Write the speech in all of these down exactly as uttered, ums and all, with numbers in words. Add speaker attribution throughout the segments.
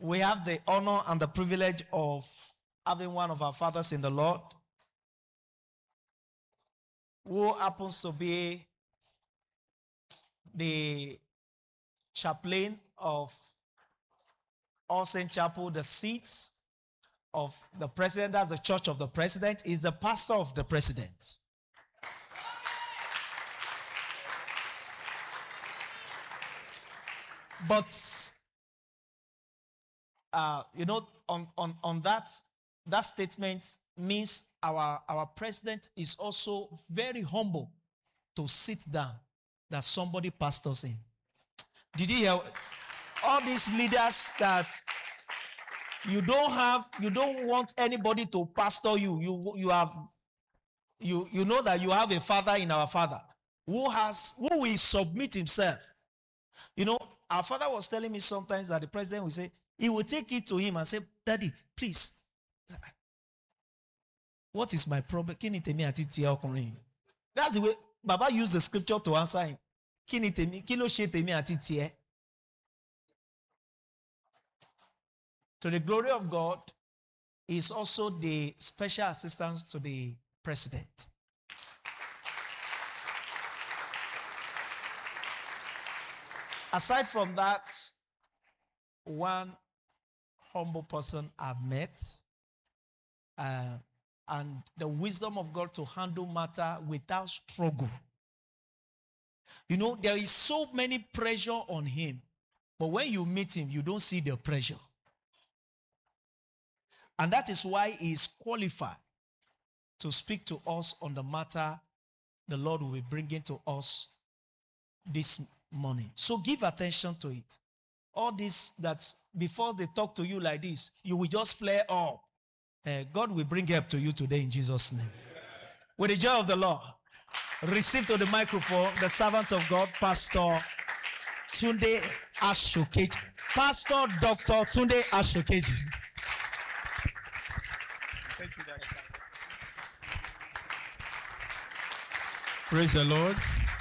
Speaker 1: we have the honor and the privilege of having one of our fathers in the Lord who happens to be the chaplain of All Saints Chapel, the seat of the president. That's the church of the president. Is the pastor of the president. But uh, you know, on, on, on that, that statement means our, our president is also very humble to sit down that somebody pastors him. Did you hear? All these leaders that you don't have, you don't want anybody to pastor you. You, you have, you, you know that you have a father in our father who has, who will submit himself. You know, our father was telling me sometimes that the president will say, he will take it to him and say, Daddy, please, what is my problem? That's the way Baba used the scripture to answer him. To the glory of God, he is also the special assistant to the president. Aside from that, one humble person I've met, uh, and the wisdom of God to handle matter without struggle. You know, there is so many pressure on him, but when you meet him, you don't see the pressure. And that is why he is qualified to speak to us on the matter the Lord will be bringing to us this morning. So give attention to it. All this that before they talk to you like this, you will just flare up. Uh, God will bring help to you today in Jesus' name. With the joy of the Lord, receive to the microphone the servant of God, Pastor Tunde Ashokeji. Pastor Doctor Tunde Ashokeji.
Speaker 2: Thank you, Daddy. Praise the Lord.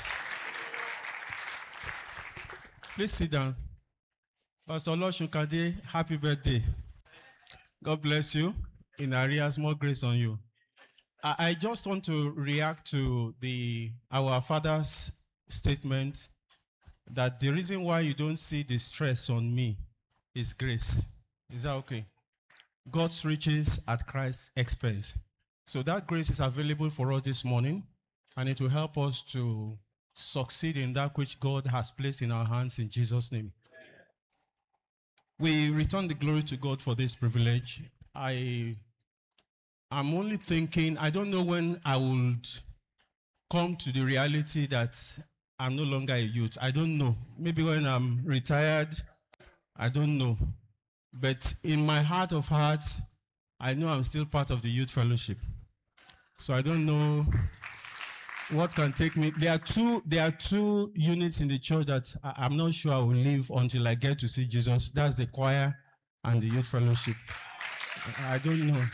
Speaker 2: Please sit down. Pastor Olosunkade, happy birthday. God bless you. In arrears, more grace on you. I, I just want to react to the our father's statement that the reason why you don't see the stress on me is grace. Is that okay? God's riches at Christ's expense. So that grace is available for us this morning, and it will help us to succeed in that which God has placed in our hands in Jesus' name. We return the glory to God for this privilege. I am only thinking, I don't know when I would come to the reality that I'm no longer a youth. I don't know. Maybe when I'm retired, I don't know. But in my heart of hearts, I know I'm still part of the youth fellowship. So I don't know what can take me. There are two, there are two units in the church that I, I'm not sure I will leave until I get to see Jesus. That's the choir and the youth fellowship. I don't know.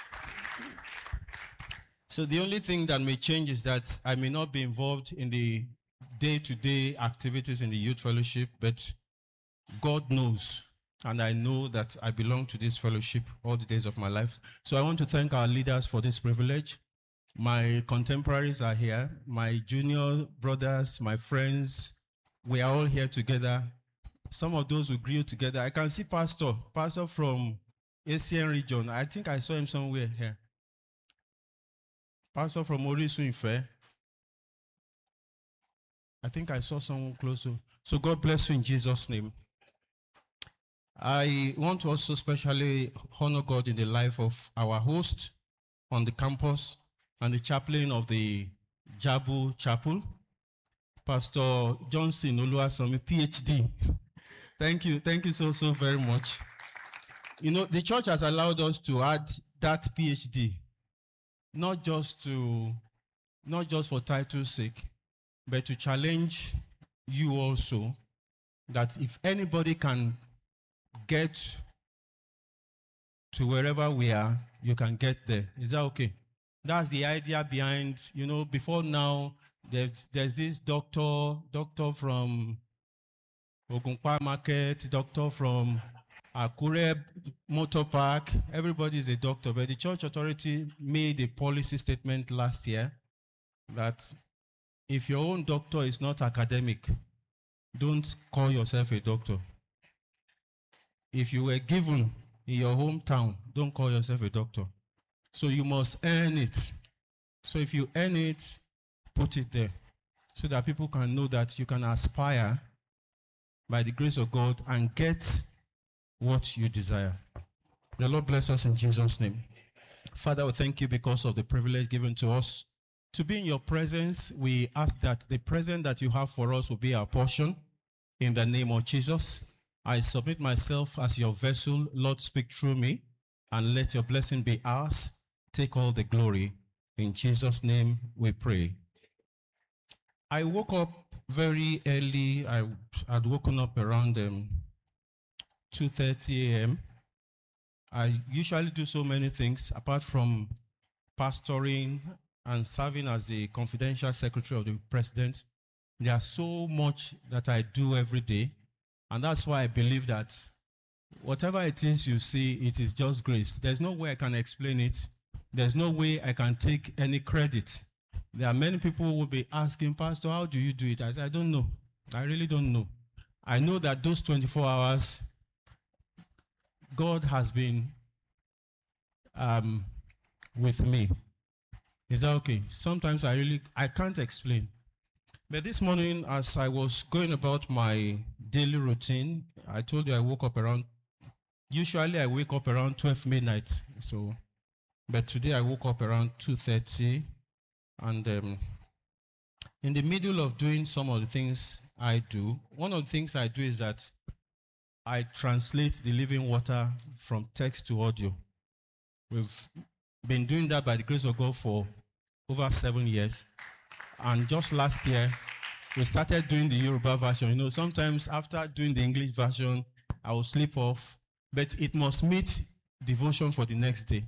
Speaker 2: So the only thing that may change is that I may not be involved in the day-to-day activities in the youth fellowship, but God knows. And I know that I belong to this fellowship all the days of my life. So I want to thank our leaders for this privilege. My contemporaries are here. My junior brothers, my friends, we are all here together. Some of those who grew together. I can see Pastor, Pastor from A C N region. I think I saw him somewhere here. Pastor from Orisun Ife. I think I saw someone close to. So God bless you in Jesus' name. I want to also specially honor God in the life of our host on the campus and the chaplain of the Jabu Chapel, Pastor Johnson Oluwasomi, P H D. Thank you. Thank you so, so very much. You know, the church has allowed us to add that P H D, not just to, not just for title's sake, but to challenge you also that if anybody can get to wherever we are, you can get there. Is that okay? That's the idea behind, you know, before now, there's, there's this doctor, doctor from Ogunpa Market, doctor from Akure Motor Park, everybody is a doctor, but the church authority made a policy statement last year that if your own doctor is not academic, don't call yourself a doctor. If you were given in your hometown, don't call yourself a doctor. So you must earn it. So if you earn it, put it there so that people can know that you can aspire by the grace of God and get what you desire. The Lord bless us in Jesus' name. Father, we thank you because of the privilege given to us to be in your presence. We ask that the present that you have for us will be our portion in the name of Jesus. I submit myself as your vessel. Lord, speak through me and let your blessing be ours. Take all the glory. In Jesus' name we pray. I woke up very early. I had woken up around um, two thirty a.m. I usually do so many things apart from pastoring and serving as the confidential secretary of the president. There's so much that I do every day, and that's why I believe that whatever it is you see, it is just grace. There's no way I can explain it. There's no way I can take any credit. There are many people who will be asking, Pastor, how do you do it? I say, I don't know. I really don't know. I know that those twenty-four hours, God has been um, with me. Is that okay? Sometimes I really, I can't explain. But this morning, as I was going about my daily routine, I told you I woke up around, usually I wake up around twelve midnight. So, but today I woke up around two thirty. And um, in the middle of doing some of the things I do, one of the things I do is that I translate the living water from text to audio. We've been doing that by the grace of God for over seven years. And just last year, we started doing the Yoruba version. You know, sometimes after doing the English version, I will sleep off, but it must meet devotion for the next day.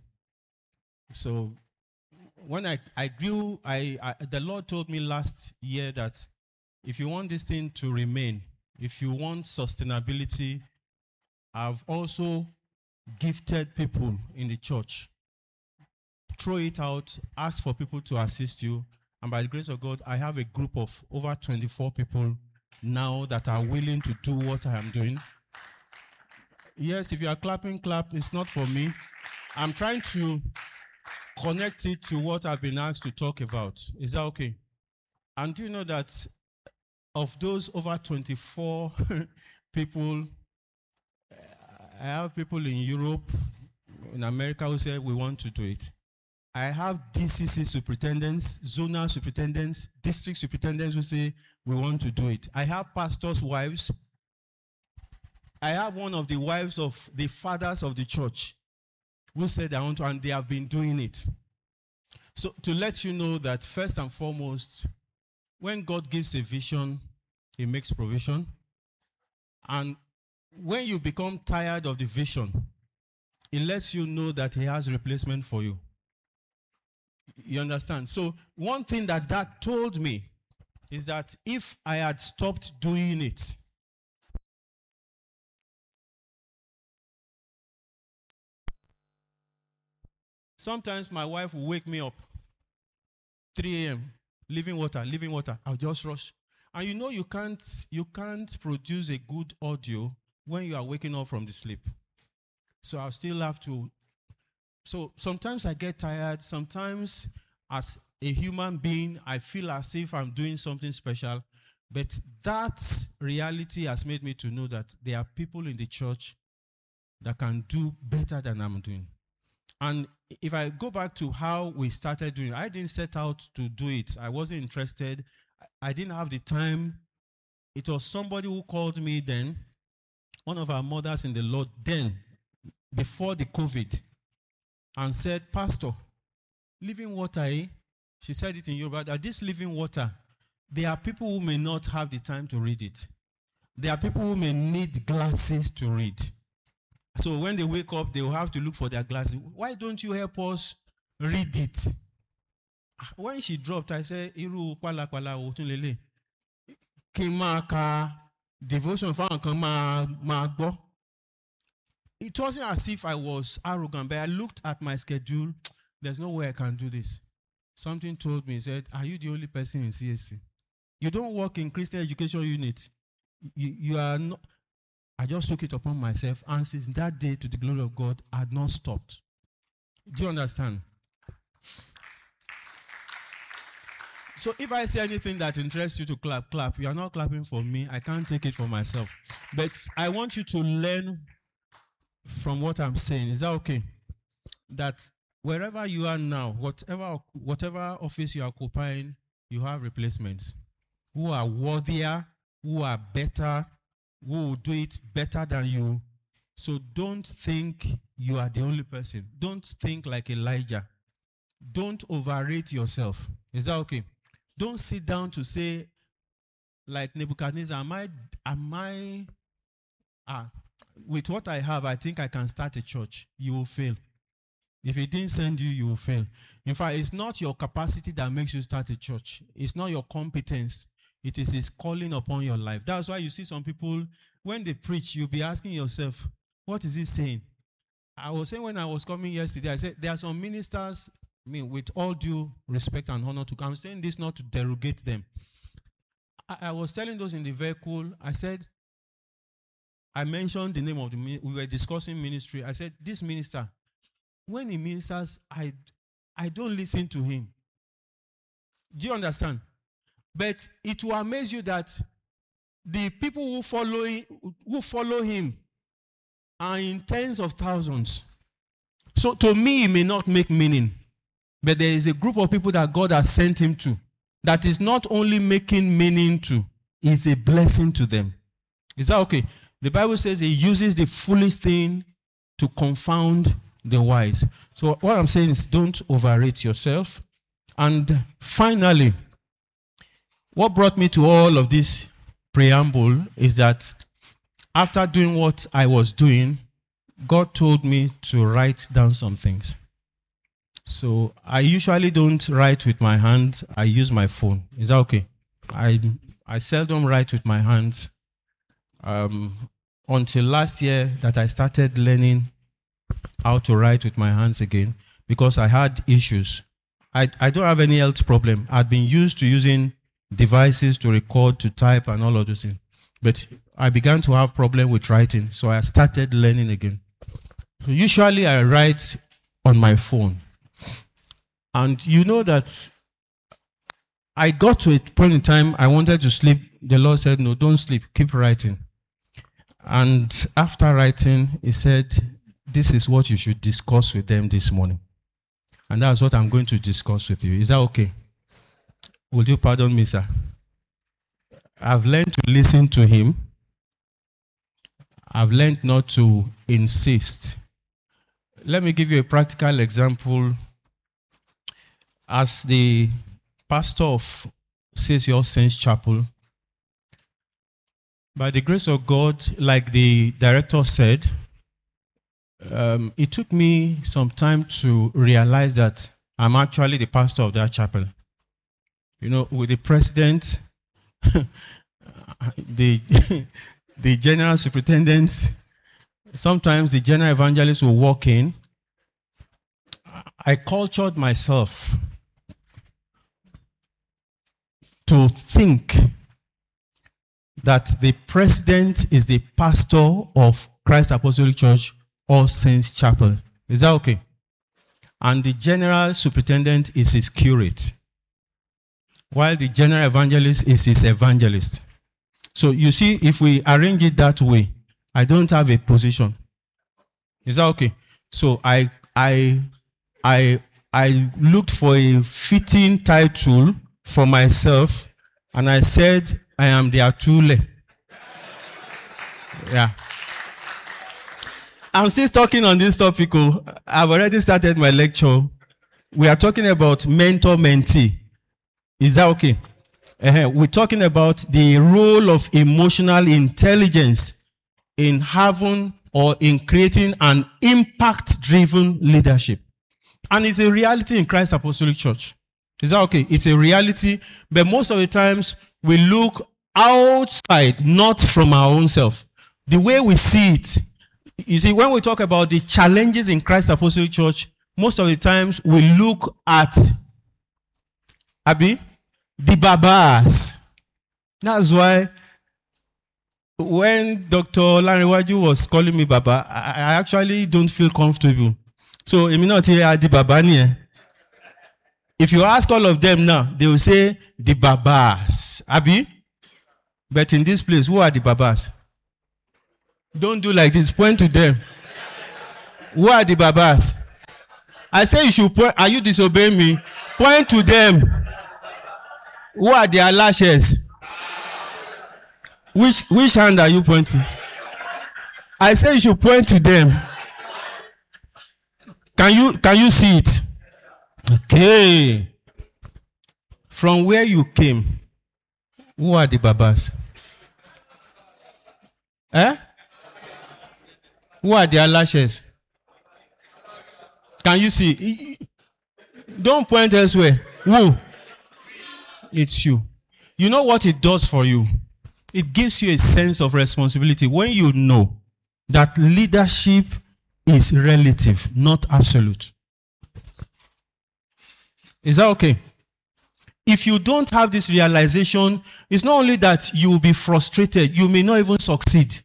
Speaker 2: So when I, I grew, I, I the Lord told me last year that if you want this thing to remain, if you want sustainability, I've also gifted people in the church. Throw it out, ask for people to assist you. And by the grace of God, I have a group of over twenty-four people now that are willing to do what I am doing. Yes, if you are clapping, clap. It's not for me. I'm trying to connect it to what I've been asked to talk about. Is that okay? And do you know that of those over twenty-four people, I have people in Europe, in America who say we want to do it. I have D C C superintendents, zonal superintendents, district superintendents who say we want to do it. I have pastors' wives. I have one of the wives of the fathers of the church who said I want to, and they have been doing it. So to let you know that first and foremost, when God gives a vision, he makes provision. And when you become tired of the vision, it lets you know that he has replacement for you. You understand? So one thing that that told me is that if I had stopped doing it, sometimes my wife will wake me up, three a.m., living water, living water. I'll just rush. And you know you can't, you can't produce a good audio when you are waking up from the sleep. So I'll still have to. So sometimes I get tired. Sometimes as a human being, I feel as if I'm doing something special. But that reality has made me to know that there are people in the church that can do better than I'm doing. And if I go back to how we started doing it, I didn't set out to do it. I wasn't interested. I didn't have the time. It was somebody who called me then, one of our mothers in the Lord then, before the COVID, and said, Pastor, living water, eh? She said it in Yoruba, that this living water, there are people who may not have the time to read it. There are people who may need glasses to read. So when they wake up, they will have to look for their glasses. Why don't you help us read it? When she dropped, I said, Iru pala pala otun lele. Ki ma ka devotion fa nkan ma ma gbo. it wasn't as if I was arrogant, but I looked at my schedule. There's no way I can do this. Something told me, said, are you the only person in C S C? You don't work in Christian education unit. You, you are not. I just took it upon myself, and since that day, to the glory of God, I had not stopped. Do you understand? So if I say anything that interests you to clap, clap. You are not clapping for me. I can't take it for myself. But I want you to learn from what I'm saying. Is that okay? That wherever you are now, whatever, whatever office you are occupying, you have replacements who are worthier, who are better, who will do it better than you. So don't think you are the only person. Don't think like Elijah. Don't overrate yourself. Is that okay? Don't sit down to say, like Nebuchadnezzar, am I, am I, ah, with what I have, I think I can start a church. You will fail. If it didn't send you, you will fail. In fact, it's not your capacity that makes you start a church. It's not your competence. It is his calling upon your life. That's why you see some people, when they preach, you'll be asking yourself, what is he saying? I was saying when I was coming yesterday, I said, there are some ministers, I mean, with all due respect and honor to, I'm saying this not to derogate them. I, I was telling those in the vehicle, I said, I mentioned the name of the, we were discussing ministry. I said, this minister, when he ministers, I, I don't listen to him. Do you understand? But it will amaze you that the people who follow him, who follow him are in tens of thousands. So to me, it may not make meaning. But there is a group of people that God has sent him to that is not only making meaning to, it's a blessing to them. Is that okay? The Bible says he uses the foolish thing to confound the wise. So what I'm saying is don't overrate yourself. And finally, what brought me to all of this preamble is that after doing what I was doing, God told me to write down some things. So I usually don't write with my hand. I use my phone. Is that okay? I I seldom write with my hands. Um, until last year that I started learning how to write with my hands again because I had issues. I, I don't have any health problem. I'd been used to using devices to record, to type, and all of those things. But I began to have problem with writing, so I started learning again. So usually I write on my phone. And you know that I got to a point in time I wanted to sleep. The Lord said, no, don't sleep. Keep writing. And after writing, he said, this is what you should discuss with them this morning. And that's what I'm going to discuss with you. Is that okay? Would you pardon me, sir? I've learned to listen to him. I've learned not to insist. Let me give you a practical example. As the pastor of C S C All Saints Chapel, by the grace of God, like the director said, um, it took me some time to realize that I'm actually the pastor of that chapel. You know, with the president, the, the general superintendent, sometimes the general evangelist will walk in. I cultured myself to think that the president is the pastor of Christ Apostolic Church All Saints Chapel. Is that okay? And the general superintendent is his curate, while the general evangelist is his evangelist. So you see, if we arrange it that way, I don't have a position. Is that okay? So I I I I looked for a fitting title for myself, and I said, I am the Atule. Yeah. I'm still talking on this topic. I've already started my lecture. We are talking about mentor-mentee. Is that okay? Uh-huh. We're talking about the role of emotional intelligence in having or in creating an impact-driven leadership. And it's a reality in Christ Apostolic Church. Is that okay? It's a reality, but most of the times we look outside, not from our own self. The way we see it, You see, when we talk about the challenges in Christ Apostolic Church, most of the times we look at Abi, the babas. That's why when Doctor Lanrewaju was calling me Baba, I, I actually don't feel comfortable. So, I'm not here the Baba niye. If you ask all of them now, they will say the babas. Abi? But in this place, who are the babas? Don't do like this. Point to them. Who are the babas? I say you should point. Are you disobeying me? Point to them. Who are their lashes? Which which hand are you pointing? I say you should point to them. Can you can you see it? Okay. From where you came, who are the babas? Eh? Who are their lashes? Can you see? Don't point elsewhere. Who? It's you. You know what it does for you? It gives you a sense of responsibility when you know that leadership is relative, not absolute. Is that okay? If you don't have this realization, it's not only that you will be frustrated, you may not even succeed.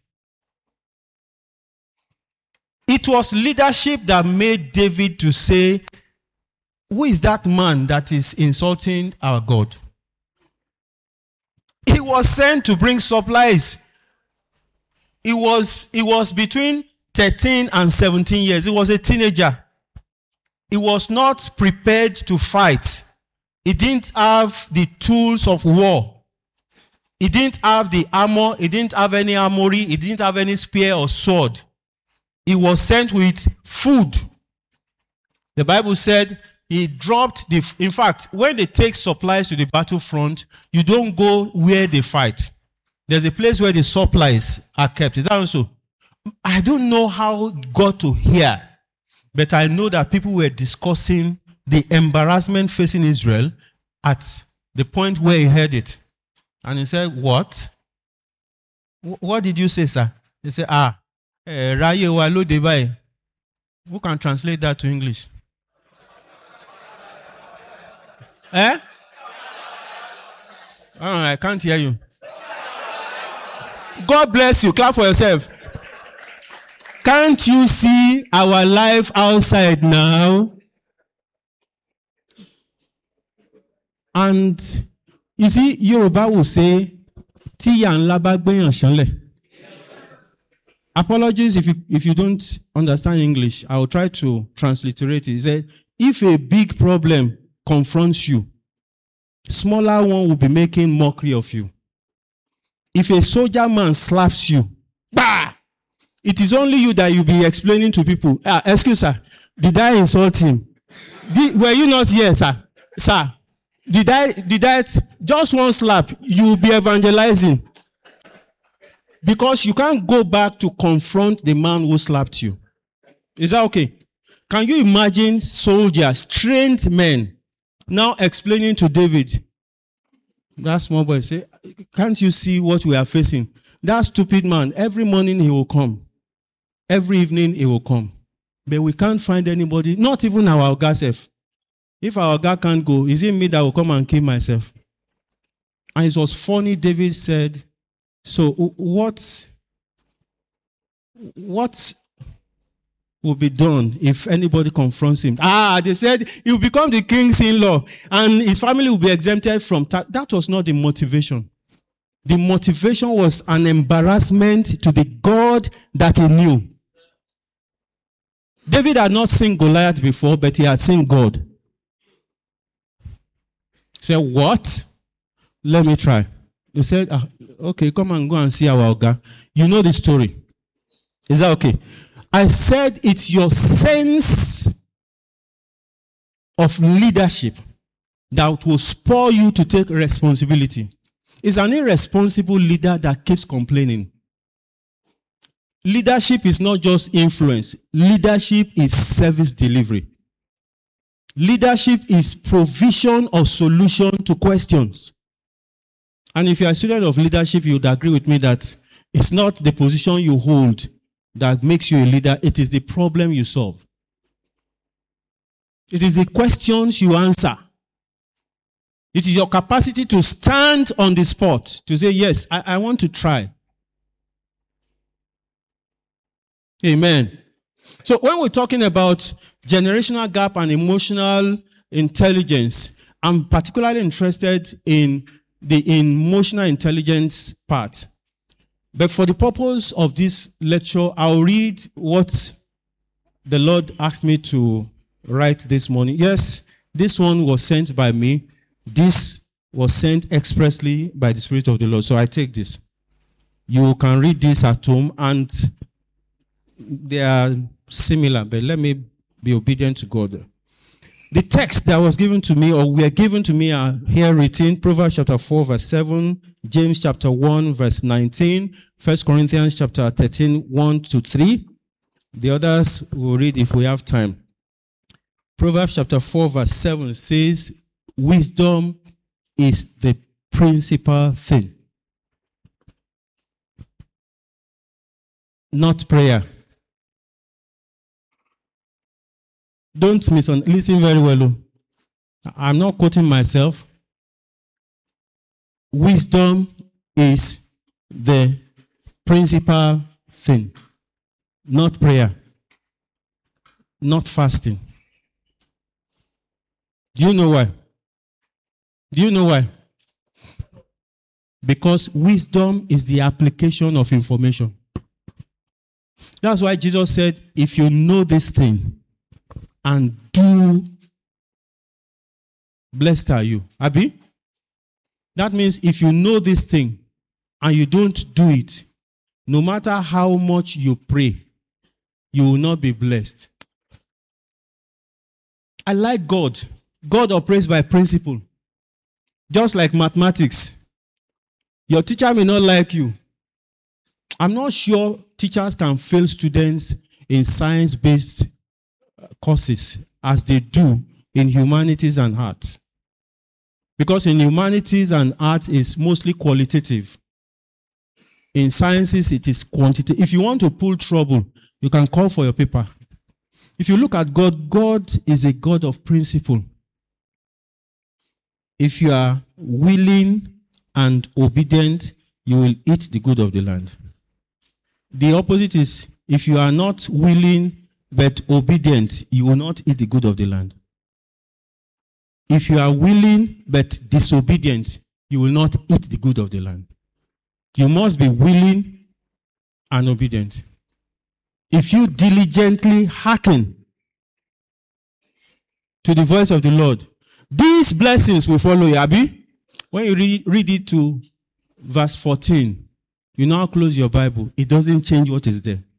Speaker 2: It was leadership that made David to say, who is that man that is insulting our God? He was sent to bring supplies. He was, he was between thirteen and seventeen years. He was a teenager. He was not prepared to fight. He didn't have the tools of war. He didn't have the armor. He didn't have any armory. He didn't have any spear or sword. He was sent with food. The Bible said he dropped the, in fact, when they take supplies to the battlefront, you don't go where they fight. There's a place where the supplies are kept. Is that also? I don't know how it got to here, but I know that people were discussing the embarrassment facing Israel at the point where he heard it. And he said, what? What did you say, sir? He said, ah, eh, Raye wa lo de bayi. Who can translate that to English? Eh? Oh, I can't hear you. God bless you. Clap for yourself. Can't you see our life outside now? And you see, Yoruba will say, Tí yà ńlá bá gbéyàn ṣánlẹ̀. Apologies if you, if you don't understand English. I will try to transliterate it. He said, if a big problem confronts you, smaller one will be making mockery of you. If a soldier man slaps you, bah! It is only you that you'll be explaining to people. Ah, excuse sir, did I insult him? Did, were you not here, sir? Sir, did I, did I, just one slap, you will be evangelizing. Because you can't go back to confront the man who slapped you. Is that okay? Can you imagine soldiers, trained men, now explaining to David, that small boy say, can't you see what we are facing? That stupid man, every morning he will come. Every evening he will come. But we can't find anybody, not even our Oga self. If our Oga can't go, is it me that will come and kill myself? And it was funny, David said, so what, what will be done if anybody confronts him? Ah, they said he will become the king's in-law and his family will be exempted from tax. That was not the motivation. The motivation was an embarrassment to the God that he knew. David had not seen Goliath before, but he had seen God. He said, what? Let me try. He said, ah, okay, come and go and see our Oga. You know the story. Is that okay? I said it's your sense of leadership that will spur you to take responsibility. It's an irresponsible leader that keeps complaining. Leadership is not just influence. Leadership is service delivery. Leadership is provision of solution to questions. And if you're a student of leadership, you would agree with me that it's not the position you hold that makes you a leader. It is the problem you solve. It is the questions you answer. It is your capacity to stand on the spot, to say, yes, I, I want to try. Amen. So when we're talking about generational gap and emotional intelligence, I'm particularly interested in the emotional intelligence part. But for the purpose of this lecture, I'll read what the Lord asked me to write this morning. Yes, this one was sent by me. This was sent expressly by the Spirit of the Lord. So I take this. You can read this at home, and they are similar, but let me be obedient to God. The text that was given to me, or were given to me, are here written: Proverbs chapter four, verse seven, James chapter one, verse nineteen, First Corinthians chapter thirteen, one to three. The others we'll read if we have time. Proverbs chapter four, verse seven says, wisdom is the principal thing, not prayer. Don't misunderstand. Listen very well. I'm not quoting myself. Wisdom is the principal thing, not prayer, not fasting. Do you know why? Do you know why? Because wisdom is the application of information. That's why Jesus said, if you know this thing and do, blessed are you. Abi? That means if you know this thing and you don't do it, no matter how much you pray, you will not be blessed. I like God. God operates by principle. Just like mathematics. Your teacher may not like you. I'm not sure teachers can fail students in science-based courses as they do in humanities and arts. Because in humanities and arts, it's mostly qualitative. In sciences, it is quantitative. If you want to pull trouble, you can call for your paper. If you look at God, God is a God of principle. If you are willing and obedient, you will eat the good of the land. The opposite is, if you are not willing but obedient, you will not eat the good of the land. If you are willing but disobedient, you will not eat the good of the land. You must be willing and obedient. If you diligently hearken to the voice of the Lord, these blessings will follow you. Abi? When you read, read it to verse fourteen, you now close your Bible. It doesn't change what is there.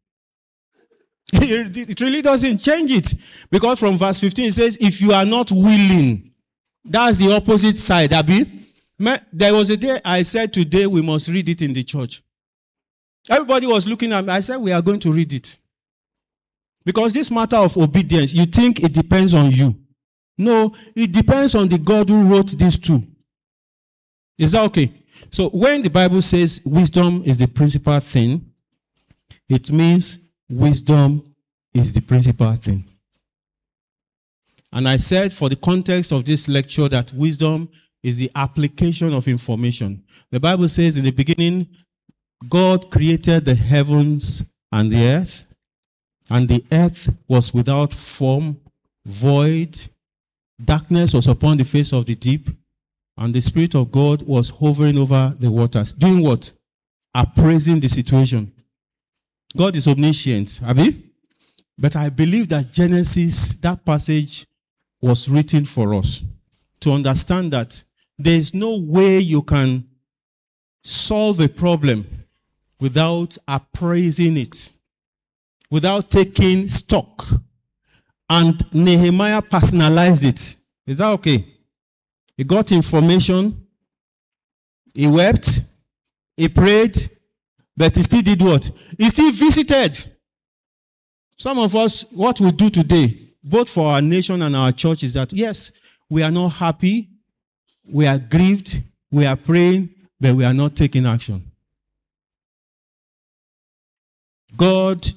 Speaker 2: It really doesn't change it. Because from verse fifteen, it says, if you are not willing, that's the opposite side. Abi? There was a day I said, today we must read it in the church. Everybody was looking at me. I said, we are going to read it. Because this matter of obedience, you think it depends on you. No, it depends on the God who wrote these two. Is that okay? So when the Bible says wisdom is the principal thing, it means wisdom is the principal thing. And I said for the context of this lecture that wisdom is the application of information. The Bible says in the beginning, God created the heavens and the earth, and the earth was without form, void. Darkness was upon the face of the deep, and the Spirit of God was hovering over the waters. Doing what? Appraising the situation. God is omniscient, Abi? But I believe that Genesis, that passage, was written for us to understand that there is no way you can solve a problem without appraising it, without taking stock. And Nehemiah personalized it. Is that okay? He got information, he wept, he prayed, but he still did what? He still visited. Some of us, what we do today, both for our nation and our church, is that, yes, we are not happy, we are grieved, we are praying, but we are not taking action. God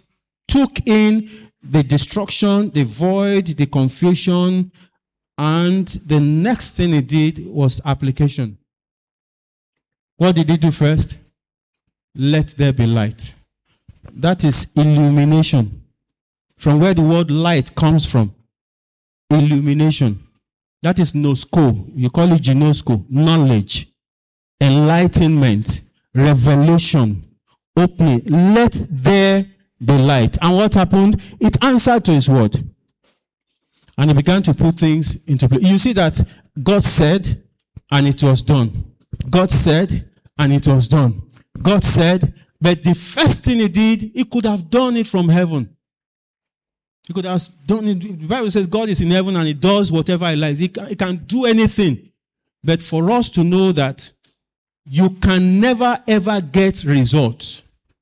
Speaker 2: took in the destruction, the void, the confusion, and the next thing he did was application. What did he do first? Let there be light. That is illumination. From where the word light comes from. Illumination. That is gnosko. You call it gnosko. Knowledge. Enlightenment. Revelation. Opening. Let there be light. And what happened? It answered to his word. And he began to put things into place. You see that God said, and it was done. God said, and it was done. God said, but the first thing he did, he could have done it from heaven. He could have done it. The Bible says God is in heaven and he does whatever he likes. He can, he can do anything. But for us to know that you can never ever get results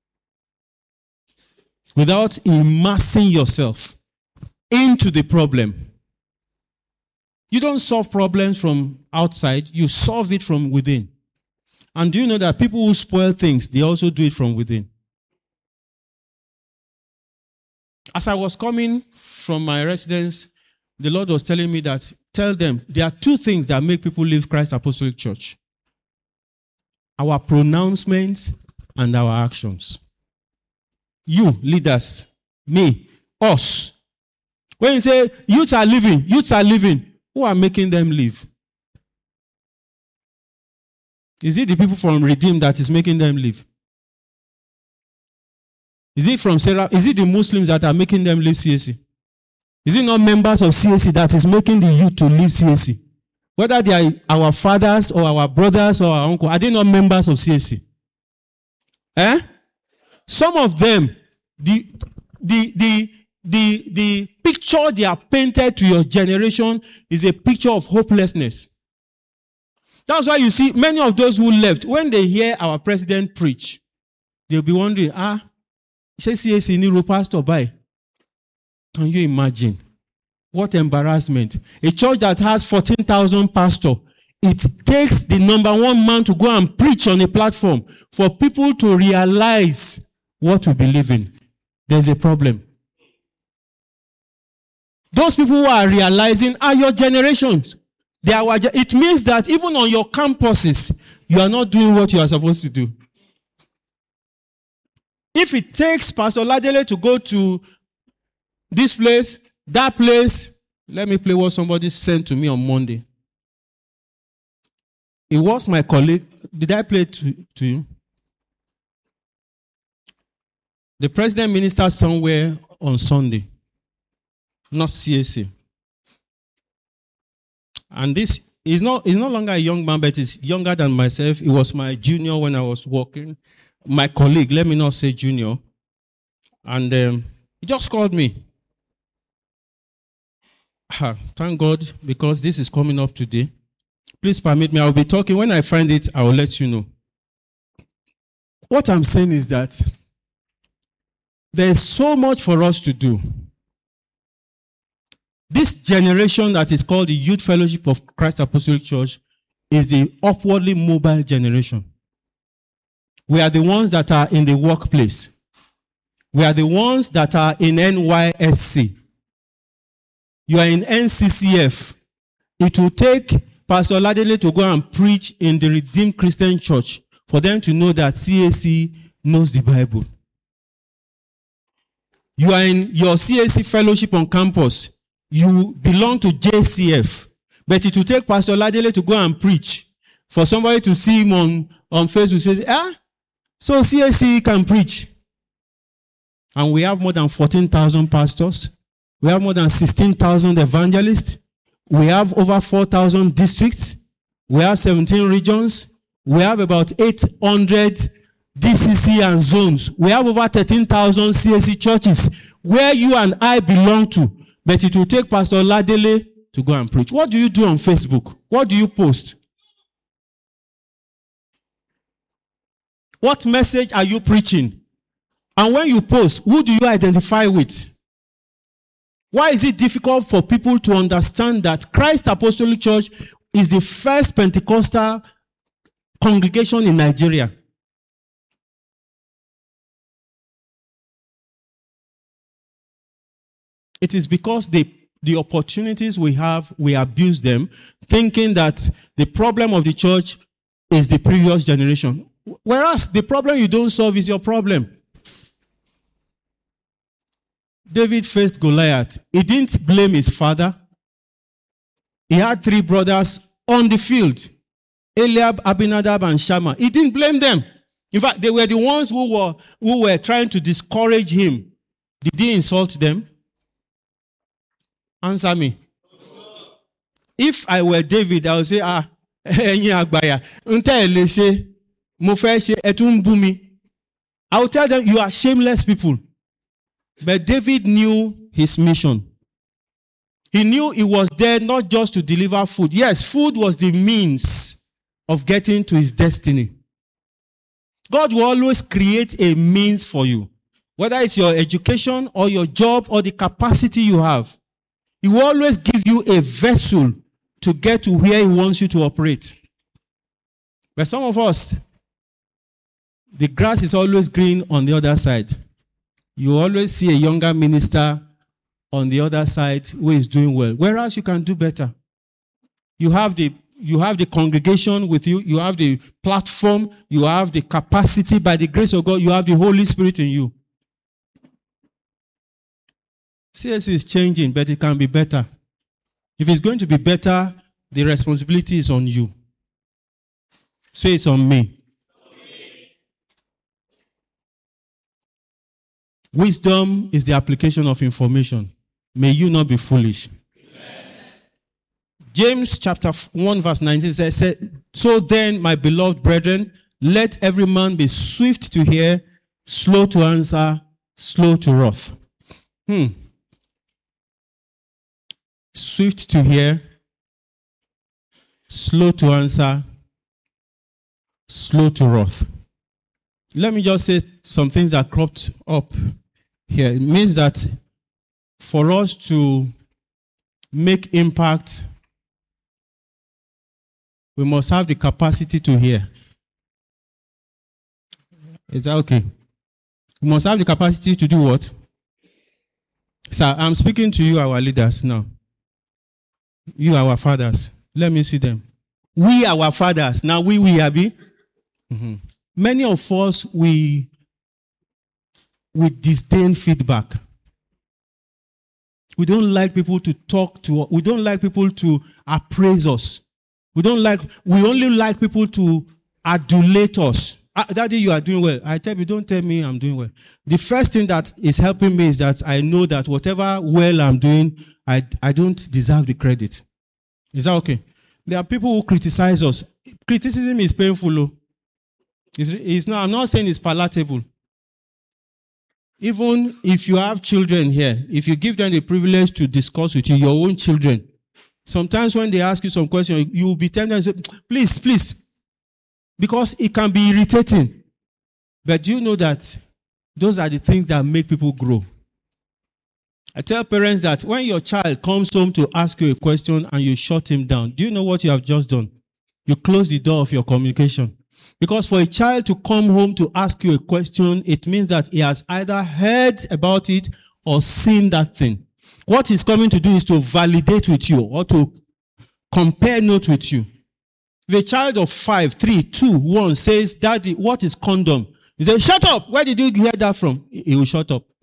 Speaker 2: without immersing yourself into the problem. You don't solve problems from outside, you solve it from within. And do you know that people who spoil things, they also do it from within? As I was coming from my residence, the Lord was telling me that, tell them, there are two things that make people leave Christ Apostolic Church. Our pronouncements and our actions. You, leaders, me, us. When you say, youths are leaving, youths are leaving, who are making them leave? Is it the people from Redeem that is making them leave? Is it from Sarah? Is it the Muslims that are making them leave C A C? Is it not members of C A C that is making the youth to leave C A C? Whether they are our fathers or our brothers or our uncle, are they not members of C A C? Eh? Some of them, the, the, the, the, the picture they are painted to your generation is a picture of hopelessness. That's why you see many of those who left, when they hear our president preach, they'll be wondering, ah, C A C need pastor by. Can you imagine? What embarrassment. A church that has fourteen thousand pastors, it takes the number one man to go and preach on a platform for people to realize what we believe in. There's a problem. Those people who are realizing are your generations. They are, it means that even on your campuses, you are not doing what you are supposed to do. If it takes Pastor Ladele to go to this place, that place, let me play what somebody sent to me on Monday. It was my colleague. Did I play it to, to you? The president ministered somewhere on Sunday, not C A C. And this is not, he's no longer a young man, but he's younger than myself. He was my junior when I was working. My colleague, let me not say junior. And um, he just called me. Ah, thank God, because this is coming up today. Please permit me, I'll be talking. When I find it, I will let you know. What I'm saying is that there is so much for us to do. This generation that is called the Youth Fellowship of Christ Apostolic Church is the upwardly mobile generation. We are the ones that are in the workplace. We are the ones that are in N Y S C. You are in N C C F. It will take Pastor Ladele to go and preach in the Redeemed Christian Church for them to know that C A C knows the Bible. You are in your C A C fellowship on campus. You belong to J C F. But it will take Pastor Ladele to go and preach for somebody to see him on, on Facebook. Say, ah, so C A C can preach. And we have more than fourteen thousand pastors. We have more than sixteen thousand evangelists. We have over four thousand districts. We have seventeen regions. We have about eight hundred D C C and zones. We have over thirteen thousand C A C churches where you and I belong to. But it will take Pastor Ladele to go and preach. What do you do on Facebook? What do you post? What message are you preaching? And when you post, who do you identify with? Why is it difficult for people to understand that Christ Apostolic Church is the first Pentecostal congregation in Nigeria? It is because the, the opportunities we have, we abuse them, thinking that the problem of the church is the previous generation. Whereas the problem you don't solve is your problem. David faced Goliath. He didn't blame his father. He had three brothers on the field. Eliab, Abinadab, and Shammah. He didn't blame them. In fact, they were the ones who were, who were trying to discourage him. Did he insult them? Answer me. If I were David, I would say, ah, ẹ̀yin àgbàyà, ntẹ́ ẹ lè ṣe, mo fẹ́ ṣe, ẹ tún ń bú mi. I would tell them, you are shameless people. But David knew his mission. He knew he was there not just to deliver food. Yes, food was the means of getting to his destiny. God will always create a means for you. Whether it's your education or your job or the capacity you have. He will always give you a vessel to get to where he wants you to operate. But some of us, the grass is always green on the other side. You always see a younger minister on the other side who is doing well. Whereas you can do better. You have the you have the congregation with you, you have the platform, you have the capacity by the grace of God, you have the Holy Spirit in you. C S C is changing, but it can be better. If it's going to be better, the responsibility is on you. Say it's on me. Wisdom is the application of information. May you not be foolish. Amen. James chapter one verse nineteen says, so then, my beloved brethren, let every man be swift to hear, slow to answer, slow to wrath. Hmm. Swift to hear, slow to answer, slow to wrath. Let me just say some things that cropped up here. It means that for us to make impact, we must have the capacity to hear. Is that okay? We must have the capacity to do what? Sir, I'm speaking to you, our leaders now. You, our fathers. Let me see them. We, our fathers. Now we, we, Abi. Mm-hmm. Many of us, we, we disdain feedback. We don't like people to talk to us. We don't like people to appraise us. We don't like, we only like people to adulate us. Ah, Daddy, you are doing well. I tell you, don't tell me I'm doing well. The first thing that is helping me is that I know that whatever well I'm doing, I, I don't deserve the credit. Is that okay? There are people who criticize us. Criticism is painful. Oh. It's, it's not, I'm not saying it's palatable. Even if you have children here, if you give them the privilege to discuss with you, your own children, sometimes when they ask you some questions, you will be tempted to say, please, please. Because it can be irritating. But do you know that those are the things that make people grow? I tell parents that when your child comes home to ask you a question and you shut him down, do you know what you have just done? You close the door of your communication. Because for a child to come home to ask you a question, it means that he has either heard about it or seen that thing. What he's coming to do is to validate with you or to compare notes with you. If a child of five, three, two, one says, Daddy, what is condom? He says, shut up. Where did you hear that from? He will shut up.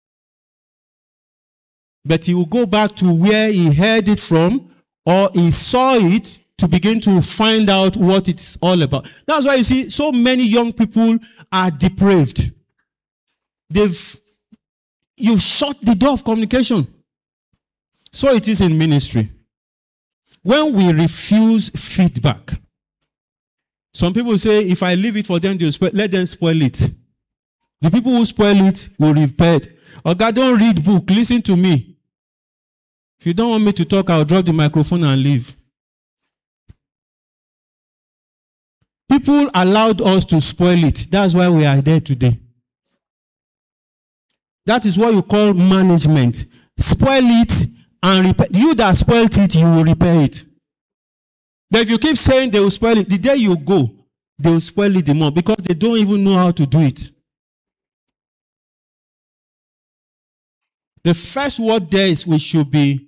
Speaker 2: But he will go back to where he heard it from or he saw it to begin to find out what it's all about. That's why you see so many young people are depraved. They've, you've shut the door of communication. So it is in ministry. When we refuse feedback, some people say, if I leave it for them, they'll spoil, let them spoil it. The people who spoil it will repent. Oh God, don't read book. Listen to me. If you don't want me to talk, I'll drop the microphone and leave. People allowed us to spoil it. That's why we are there today. That is what you call management. Spoil it and repair. You that spoiled it, you will repair it. But if you keep saying they will spoil it, the day you go, they will spoil it the more because they don't even know how to do it. The first word there is we should be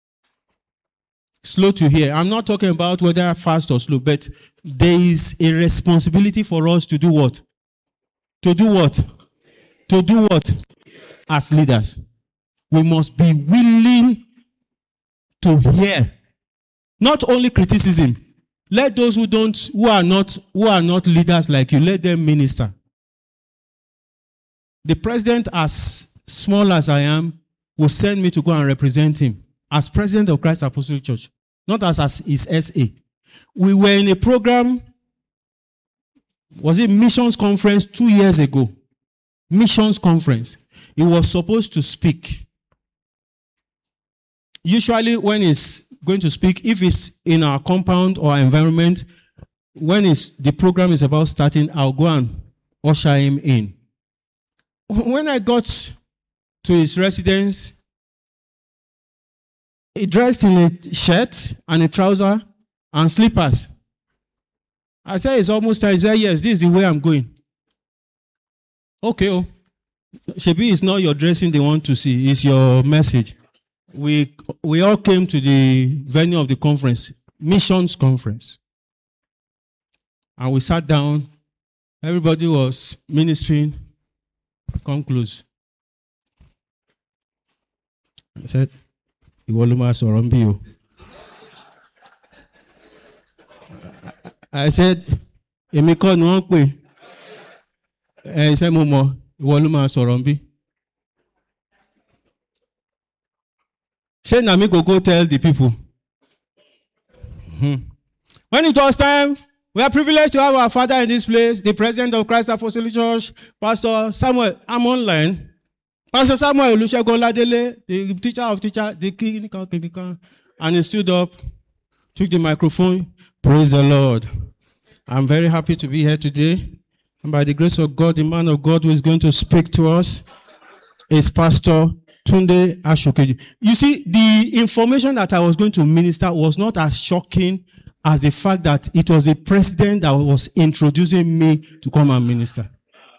Speaker 2: slow to hear. I'm not talking about whether fast or slow, but there is a responsibility for us to do what? To do what? To do what? As leaders. We must be willing to hear. Not only criticism. Let those who don't, who are not, who are not leaders like you, let them minister. The president, as small as I am, will send me to go and represent him as president of Christ Apostolic Church, not as, as his S A. We were in a program, was it missions conference two years ago? Missions conference. He was supposed to speak. Usually when he's going to speak, if it's in our compound or environment, when it's, the program is about starting, I'll go and usher him in. When I got to his residence, he dressed in a shirt and a trouser and slippers. I said, it's almost time. He said, yes, this is the way I'm going. Okay, oh. Shebi, it's not your dressing they want to see, it's your message. We we all came to the venue of the conference, missions conference. And we sat down. Everybody was ministering. Come close. I said, Iwoluma Sorombi. I said, Emiko Nwakwe. He said, Momo, Iwoluma Sorombi. Say, Nami go go tell the people. Mm-hmm. When it was time, we are privileged to have our father in this place, the president of Christ Apostolic Church, Pastor Samuel. I'm online. Pastor Samuel Olusegun Ladele, the teacher of teacher, the clinical, clinical, and he stood up, took the microphone. Praise the Lord. I'm very happy to be here today. And by the grace of God, the man of God who is going to speak to us is Pastor Tunde Ashokeji. You see, the information that I was going to minister was not as shocking as the fact that it was the president that was introducing me to come and minister.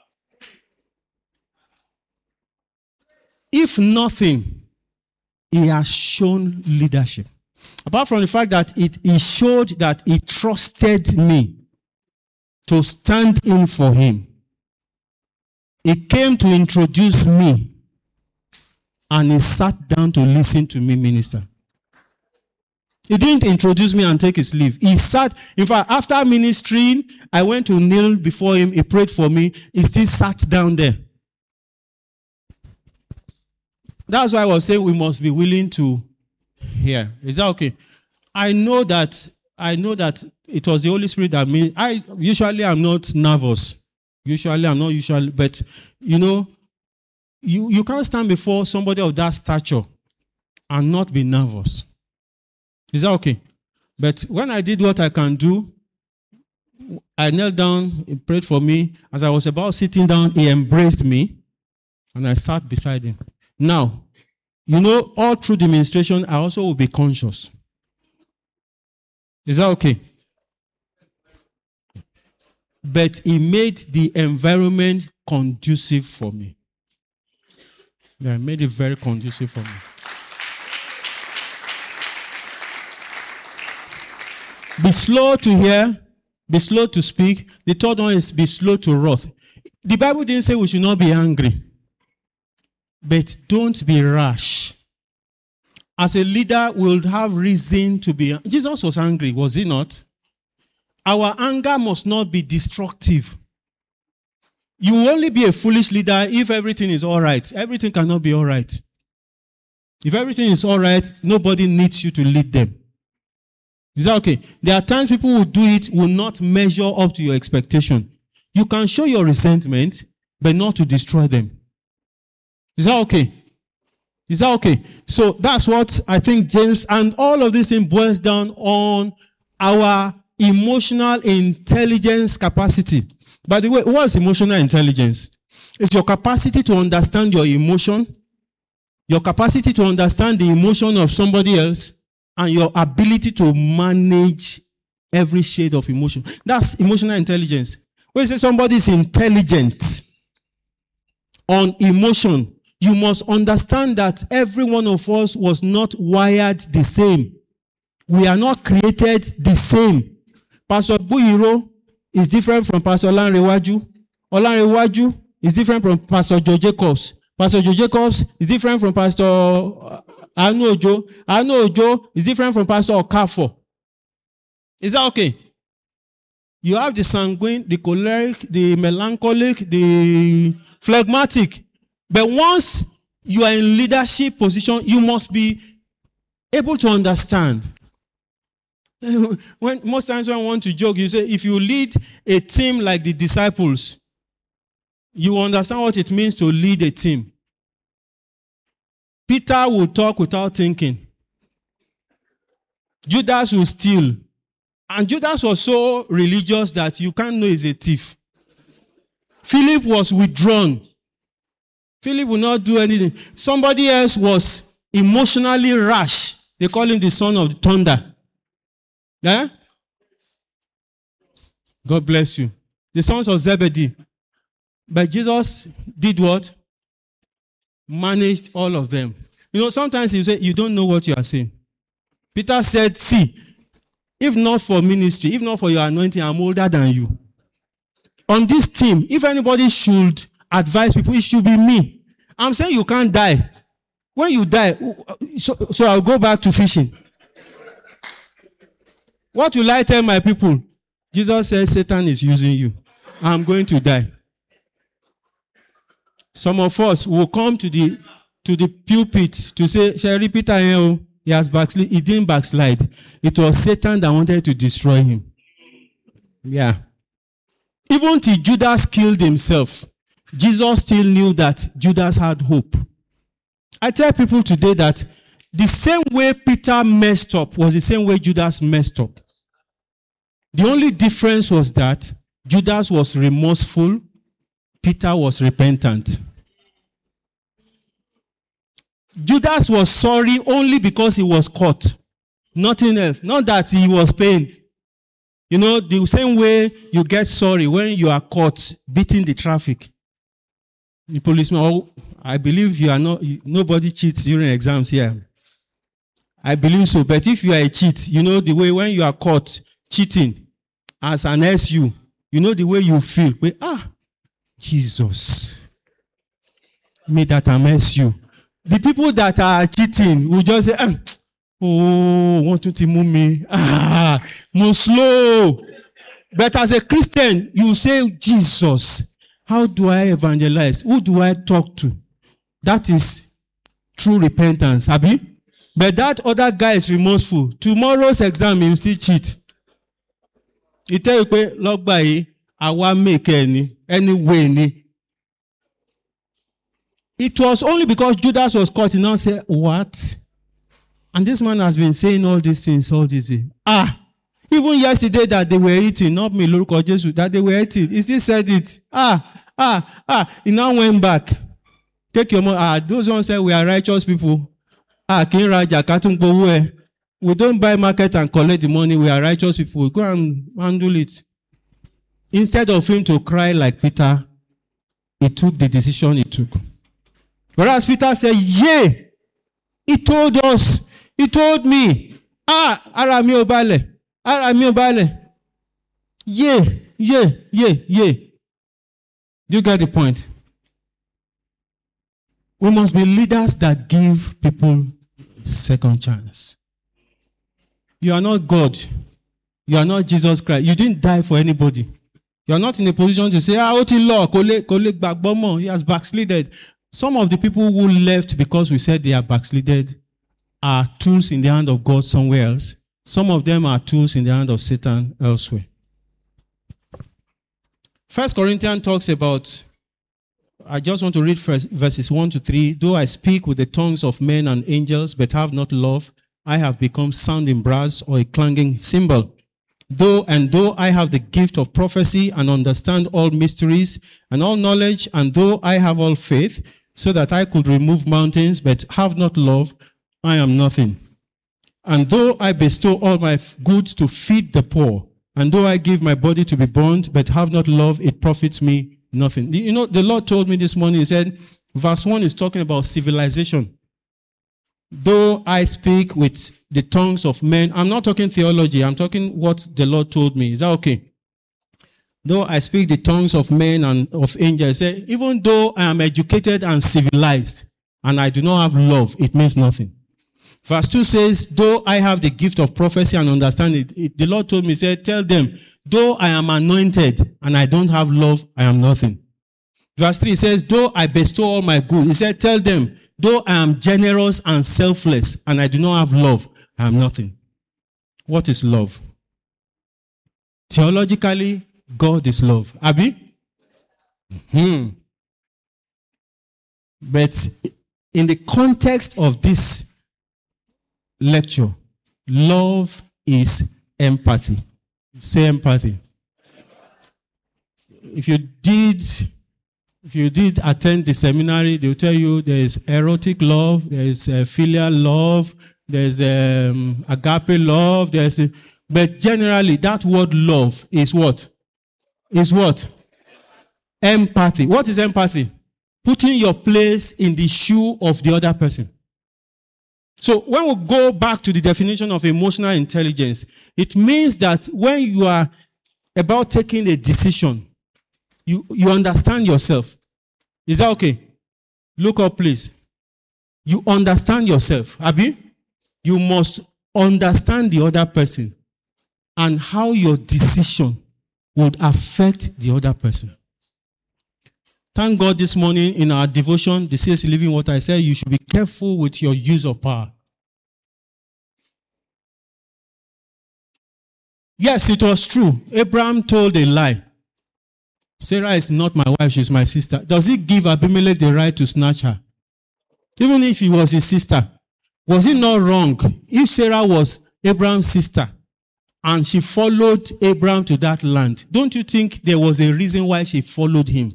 Speaker 2: If nothing, he has shown leadership. Apart from the fact that it he showed that he trusted me to stand in for him. He came to introduce me and he sat down to listen to me minister. He didn't introduce me and take his leave. He sat, in fact, after ministering, I went to kneel before him. He prayed for me. He still sat down there. That's why I was saying we must be willing to hear. Is that okay? I know that, I know that it was the Holy Spirit that made, I usually am not nervous. Usually I'm not usually, but you know, you, you can't stand before somebody of that stature and not be nervous. Is that okay? But when I did what I can do, I knelt down, he prayed for me. As I was about sitting down, he embraced me and I sat beside him. Now, you know, all through the ministration, I also will be conscious. Is that okay? But he made the environment conducive for me. Yeah, he made it very conducive for me. Be slow to hear, be slow to speak. The third one is be slow to wrath. The Bible didn't say we should not be angry. But don't be rash. As a leader, we'll have reason to be. Jesus was angry, was he not? Our anger must not be destructive. You will only be a foolish leader if everything is all right. Everything cannot be all right. If everything is all right, nobody needs you to lead them. Is that okay? There are times people who do it will not measure up to your expectation. You can show your resentment, but not to destroy them. Is that okay? Is that okay? So that's what I think James, and all of this thing boils down on our emotional intelligence capacity. By the way, what is emotional intelligence? It's your capacity to understand your emotion, your capacity to understand the emotion of somebody else, and your ability to manage every shade of emotion. That's emotional intelligence. When you say somebody is intelligent on emotion, you must understand that every one of us was not wired the same. We are not created the same. Pastor Buyiro is different from Pastor Olanrewaju. Olanrewaju is different from Pastor Joe Jacobs. Pastor Joe Jacobs is different from Pastor Anu Ojo. Anu Ojo is different from Pastor Okafo. Is that okay? You have the sanguine, the choleric, the melancholic, the phlegmatic. But once you are in leadership position, you must be able to understand. When most times when I want to joke, you say, if you lead a team like the disciples, you understand what it means to lead a team. Peter will talk without thinking. Judas will steal. And Judas was so religious that you can't know he's a thief. Philip was withdrawn. Philip will not do anything. Somebody else was emotionally rash. They call him the son of thunder. Yeah? God bless you. The sons of Zebedee. But Jesus did what? Managed all of them. You know, sometimes you say, you don't know what you are saying. Peter said, see, if not for ministry, if not for your anointing, I'm older than you. On this team, if anybody should advise people, it should be me. I'm saying you can't die. When you die, so, so I'll go back to fishing. What will I tell my people? Jesus says, Satan is using you. I'm going to die. Some of us will come to the to the pulpit to say, Sherry Peter, he has backslid. He didn't backslide. It was Satan that wanted to destroy him. Yeah. Even till Judas killed himself, Jesus still knew that Judas had hope. I tell people today that the same way Peter messed up was the same way Judas messed up. The only difference was that Judas was remorseful, Peter was repentant. Judas was sorry only because he was caught. Nothing else. Not that he was pained. You know, the same way you get sorry when you are caught beating the traffic. The policeman, oh, I believe you are not, nobody cheats during exams here. I believe so. But if you are a cheat, you know the way when you are caught cheating as an S U, you know the way you feel. But, ah, Jesus, me that I'm S U. The people that are cheating will just say, ah, oh, want to move me. Ah, move slow. But as a Christian, you say, Jesus, how do I evangelize? Who do I talk to? That is true repentance, Abi. But that other guy is remorseful. Tomorrow's exam, he will still cheat. He tell you, look by I want make any any way ni. It was only because Judas was caught. He now said, what? And this man has been saying all these things, all these things. Ah, even yesterday that they were eating, not me, Lord or Jesus, that they were eating. He still said it. Ah, ah, ah. He now went back. Take your money. Ah, those ones say we are righteous people. Ah, King Raja, Katun Gowe. We don't buy market and collect the money. We are righteous people. We go and handle it. Instead of him to cry like Peter, he took the decision he took. Whereas Peter said, yeah, he told us, he told me, ah, ara mi obale, ara mi obale. Yeah, yeah, yeah, yeah. You get the point? We must be leaders that give people second chance. You are not God. You are not Jesus Christ. You didn't die for anybody. You are not in a position to say, ah, oti law, kole, kole bagbomo, he has backslided. Some of the people who left because we said they are backslided are tools in the hand of God somewhere else. Some of them are tools in the hand of Satan elsewhere. First Corinthians talks about, I just want to read verses one to three. Though I speak with the tongues of men and angels, but have not love, I have become sounding brass or a clanging cymbal. Though and though I have the gift of prophecy and understand all mysteries and all knowledge, and though I have all faith, so that I could remove mountains, but have not love, I am nothing. And though I bestow all my goods to feed the poor, and though I give my body to be burned, but have not love, it profits me nothing. You know, the Lord told me this morning, he said, Verse one is talking about civilization. Though I speak with the tongues of men, I'm not talking theology, I'm talking what the Lord told me. Is that okay? Though I speak the tongues of men and of angels, say, even though I am educated and civilized and I do not have love, it means nothing. Verse two says, though I have the gift of prophecy and understanding, it, the Lord told me, said, tell them, though I am anointed and I don't have love, I am nothing. Verse three says, though I bestow all my goods, he said, tell them, though I am generous and selfless and I do not have love, I am nothing. What is love? Theologically, God is love. Abi? Hmm. But in the context of this lecture, love is empathy. Say empathy. If you did... If you did attend the seminary, they'll tell you there is erotic love, there is uh, filial love, there is um, agape love, there is, a, but generally that word love is what? Is what? Empathy. What is empathy? Putting your place in the shoe of the other person. So when we go back to the definition of emotional intelligence, it means that when you are about taking a decision, You, you understand yourself. Is that okay? Look up, please. You understand yourself. Abi? You must understand the other person and how your decision would affect the other person. Thank God this morning in our devotion, the C S C Living Water, I said you should be careful with your use of power. Yes, it was true. Abraham told a lie. Sarah is not my wife, she's my sister. Does it give Abimelech the right to snatch her? Even if he was his sister, was it not wrong if Sarah was Abraham's sister and she followed Abraham to that land? Don't you think there was a reason why she followed him?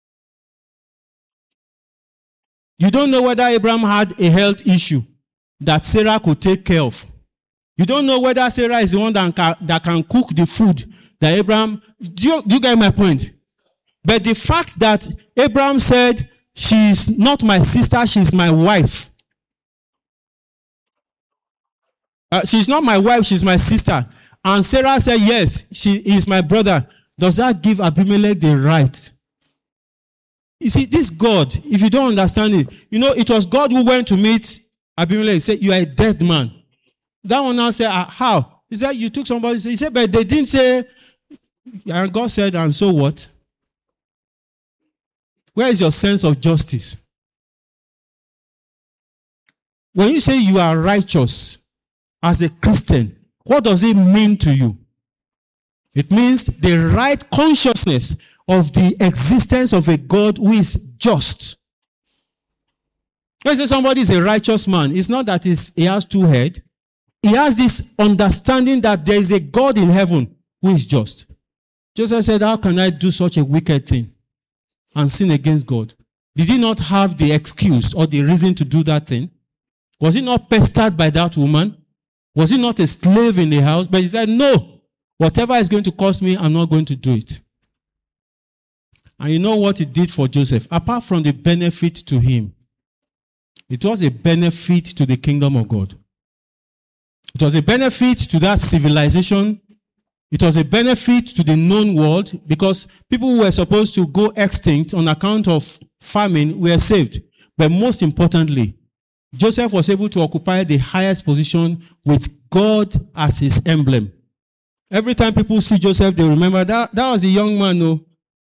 Speaker 2: You don't know whether Abraham had a health issue that Sarah could take care of. You don't know whether Sarah is the one that can, that can cook the food that Abraham... Do you, do you get my point? But the fact that Abraham said, she's not my sister, she's my wife. Uh, she's not my wife, she's my sister. And Sarah said, yes, she is my brother. Does that give Abimelech the right? You see, this God, if you don't understand it, you know, it was God who went to meet Abimelech. He said, you are a dead man. That one now said, ah, how? He said, you took somebody. He said, but they didn't say, and God said, and so what? Where is your sense of justice? When you say you are righteous as a Christian, what does it mean to you? It means the right consciousness of the existence of a God who is just. When you say somebody is a righteous man, it's not that he has two heads. He has this understanding that there is a God in heaven who is just. Joseph said, how can I do such a wicked thing and sin against God? Did he not have the excuse or the reason to do that thing? Was he not pestered by that woman? Was he not a slave in the house? But he said, no, whatever is going to cost me, I'm not going to do it. And you know what it did for Joseph? Apart from the benefit to him, it was a benefit to the kingdom of God. It was a benefit to that civilization. It was a benefit to the known world because people who were supposed to go extinct on account of famine were saved. But most importantly, Joseph was able to occupy the highest position with God as his emblem. Every time people see Joseph, they remember that that was a young man. No?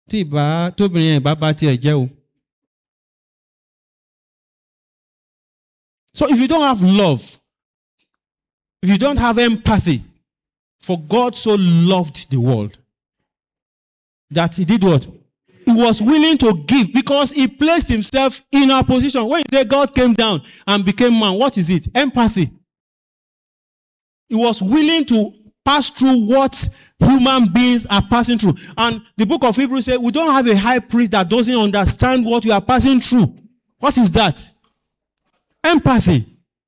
Speaker 2: So if you don't have love, if you don't have empathy, for God so loved the world that he did what? He was willing to give because he placed himself in our position. When you say God came down and became man, what is it? Empathy. He was willing to pass through what human beings are passing through. And the book of Hebrews says we don't have a high priest that doesn't understand what we are passing through. What is that? Empathy.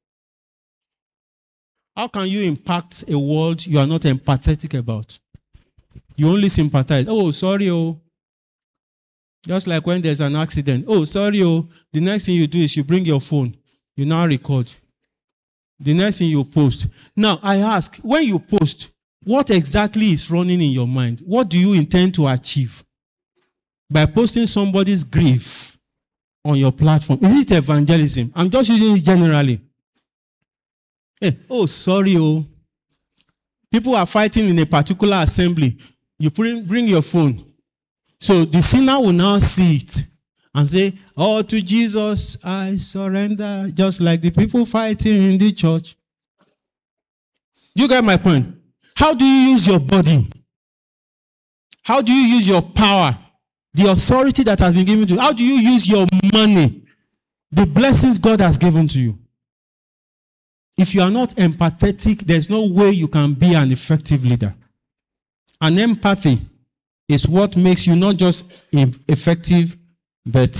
Speaker 2: How can you impact a world you are not empathetic about? You only sympathize. Oh, sorry, oh. Just like when there's an accident. Oh, sorry, oh, the next thing you do is you bring your phone. You now record. The next thing you post. Now, I ask, when you post, what exactly is running in your mind? What do you intend to achieve by posting somebody's grief on your platform? Is it evangelism? I'm just using it generally. Hey, oh, sorry, oh. People are fighting in a particular assembly. You bring, bring your phone. So the sinner will now see it and say, oh, to Jesus I surrender, just like the people fighting in the church. Do you get my point? How do you use your body? How do you use your power? The authority that has been given to you. How do you use your money? The blessings God has given to you. If you are not empathetic, there's no way you can be an effective leader. And empathy is what makes you not just effective, but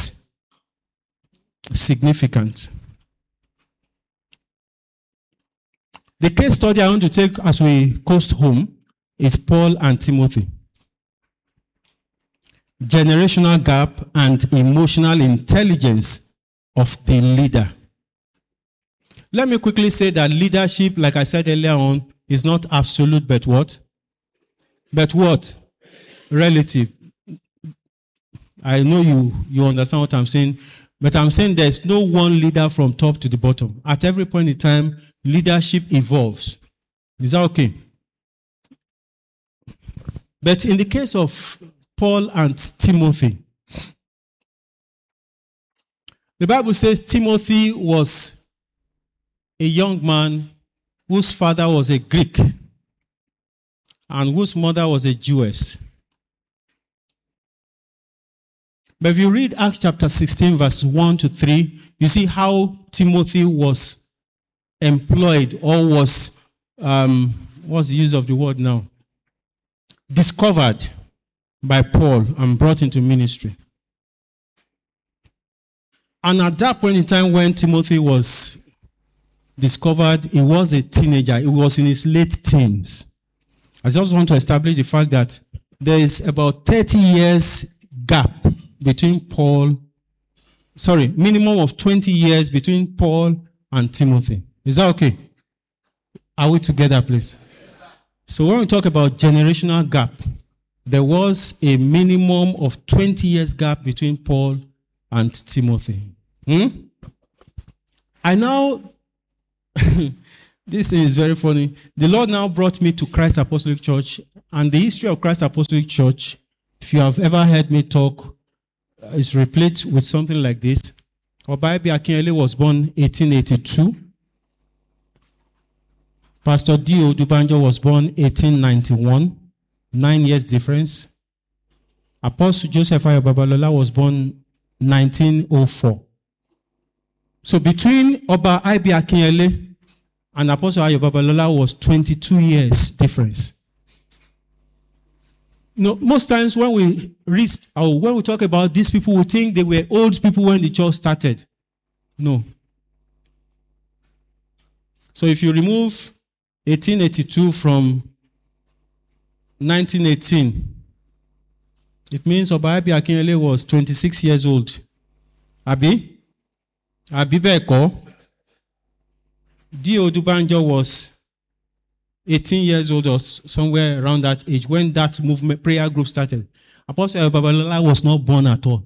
Speaker 2: significant. The case study I want to take as we coast home is Paul and Timothy. Generational gap and emotional intelligence of the leader. Let me quickly say that leadership, like I said earlier on, is not absolute, but what? But what? Relative. I know you, you understand what I'm saying, but I'm saying there's no one leader from top to the bottom. At every point in time, leadership evolves. Is that okay? But in the case of Paul and Timothy, the Bible says Timothy was a young man whose father was a Greek and whose mother was a Jewess. But if you read Acts chapter sixteen, verse one to three, you see how Timothy was employed or was, um, what's the use of the word now? Discovered by Paul and brought into ministry. And at that point in time when Timothy was discovered, he was a teenager. He was in his late teens. I just want to establish the fact that there is about thirty years gap between Paul, sorry, minimum of twenty years between Paul and Timothy. Is that okay? Are we together, please? So when we talk about generational gap, there was a minimum of twenty years gap between Paul and Timothy. Hmm? I now, this is very funny. The Lord now brought me to Christ Apostolic Church, and the history of Christ Apostolic Church, if you have ever heard me talk, is replete with something like this. Oba Ebi Akinyele was born eighteen eighty-two. Pastor D. Odubanjo was born eighteen ninety-one. Nine years difference. Apostle Joseph Ayo Babalola was born nineteen oh four. So between Oba Ebi Akinyele and Apostle Ayo Babalola was twenty-two years difference. You know, most times when we read or when we talk about these people, we think they were old people when the church started. No. So if you remove eighteen eighty-two from nineteen eighteen, it means Oba Ebi Akinyele was twenty-six years old. Abi? Abi Beko? D. Odubanjo was eighteen years old or somewhere around that age when that movement, prayer group started. Apostle Ayo Babalola was not born at all.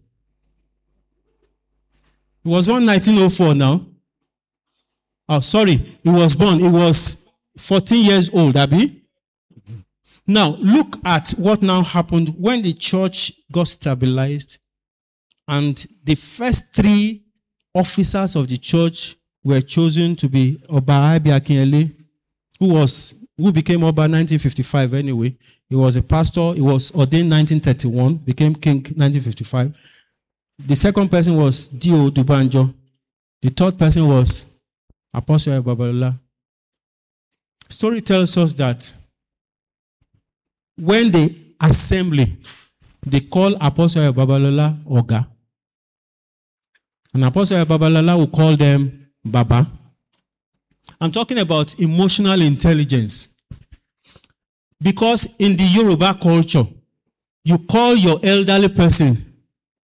Speaker 2: He was born nineteen oh four now. Oh, sorry. He was born. He was fourteen years old, Abi. Now, look at what now happened when the church got stabilized and the first three officers of the church were chosen to be Oba Ebi Akinyele, who was who became Oba nineteen fifty-five anyway. He was a pastor. He was ordained nineteen thirty-one, became king nineteen fifty-five. The second person was D. Odubanjo. The third person was Apostle Ayo Babalola. Story tells us that when the assembly, they call Apostle Ayo Babalola Oga. And Apostle Ayo Babalola will call them Baba. I'm talking about emotional intelligence. Because in the Yoruba culture, you call your elderly person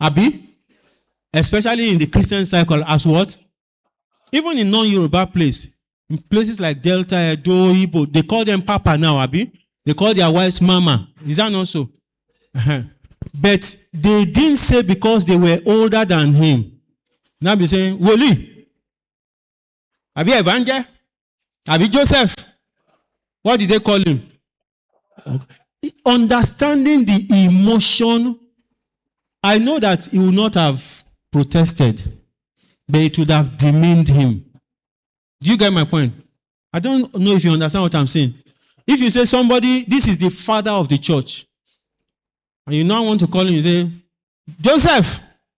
Speaker 2: Abi? Especially in the Christian cycle as what? Even in non-Yoruba place, in places like Delta, Edo, Igbo, they call them Papa now, Abi? They call their wives Mama. Is that not so? Uh-huh. But they didn't say because they were older than him. Now be saying, Woli, Abi Evangel, Abi Joseph. What did they call him? Okay. Understanding the emotion, I know that he would not have protested, but it would have demeaned him. Do you get my point? I don't know if you understand what I'm saying. If you say somebody, this is the father of the church, and you now want to call him, you say, Joseph.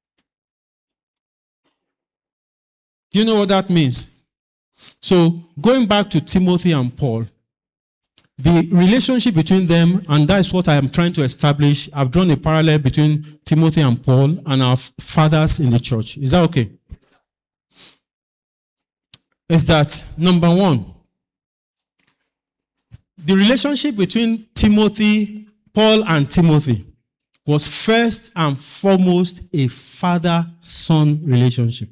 Speaker 2: Do you know what that means? So, going back to Timothy and Paul, the relationship between them, and that's what I am trying to establish. I've drawn a parallel between Timothy and Paul and our fathers in the church. Is that okay? Is that, number one, the relationship between Timothy, Paul and Timothy was first and foremost a father-son relationship.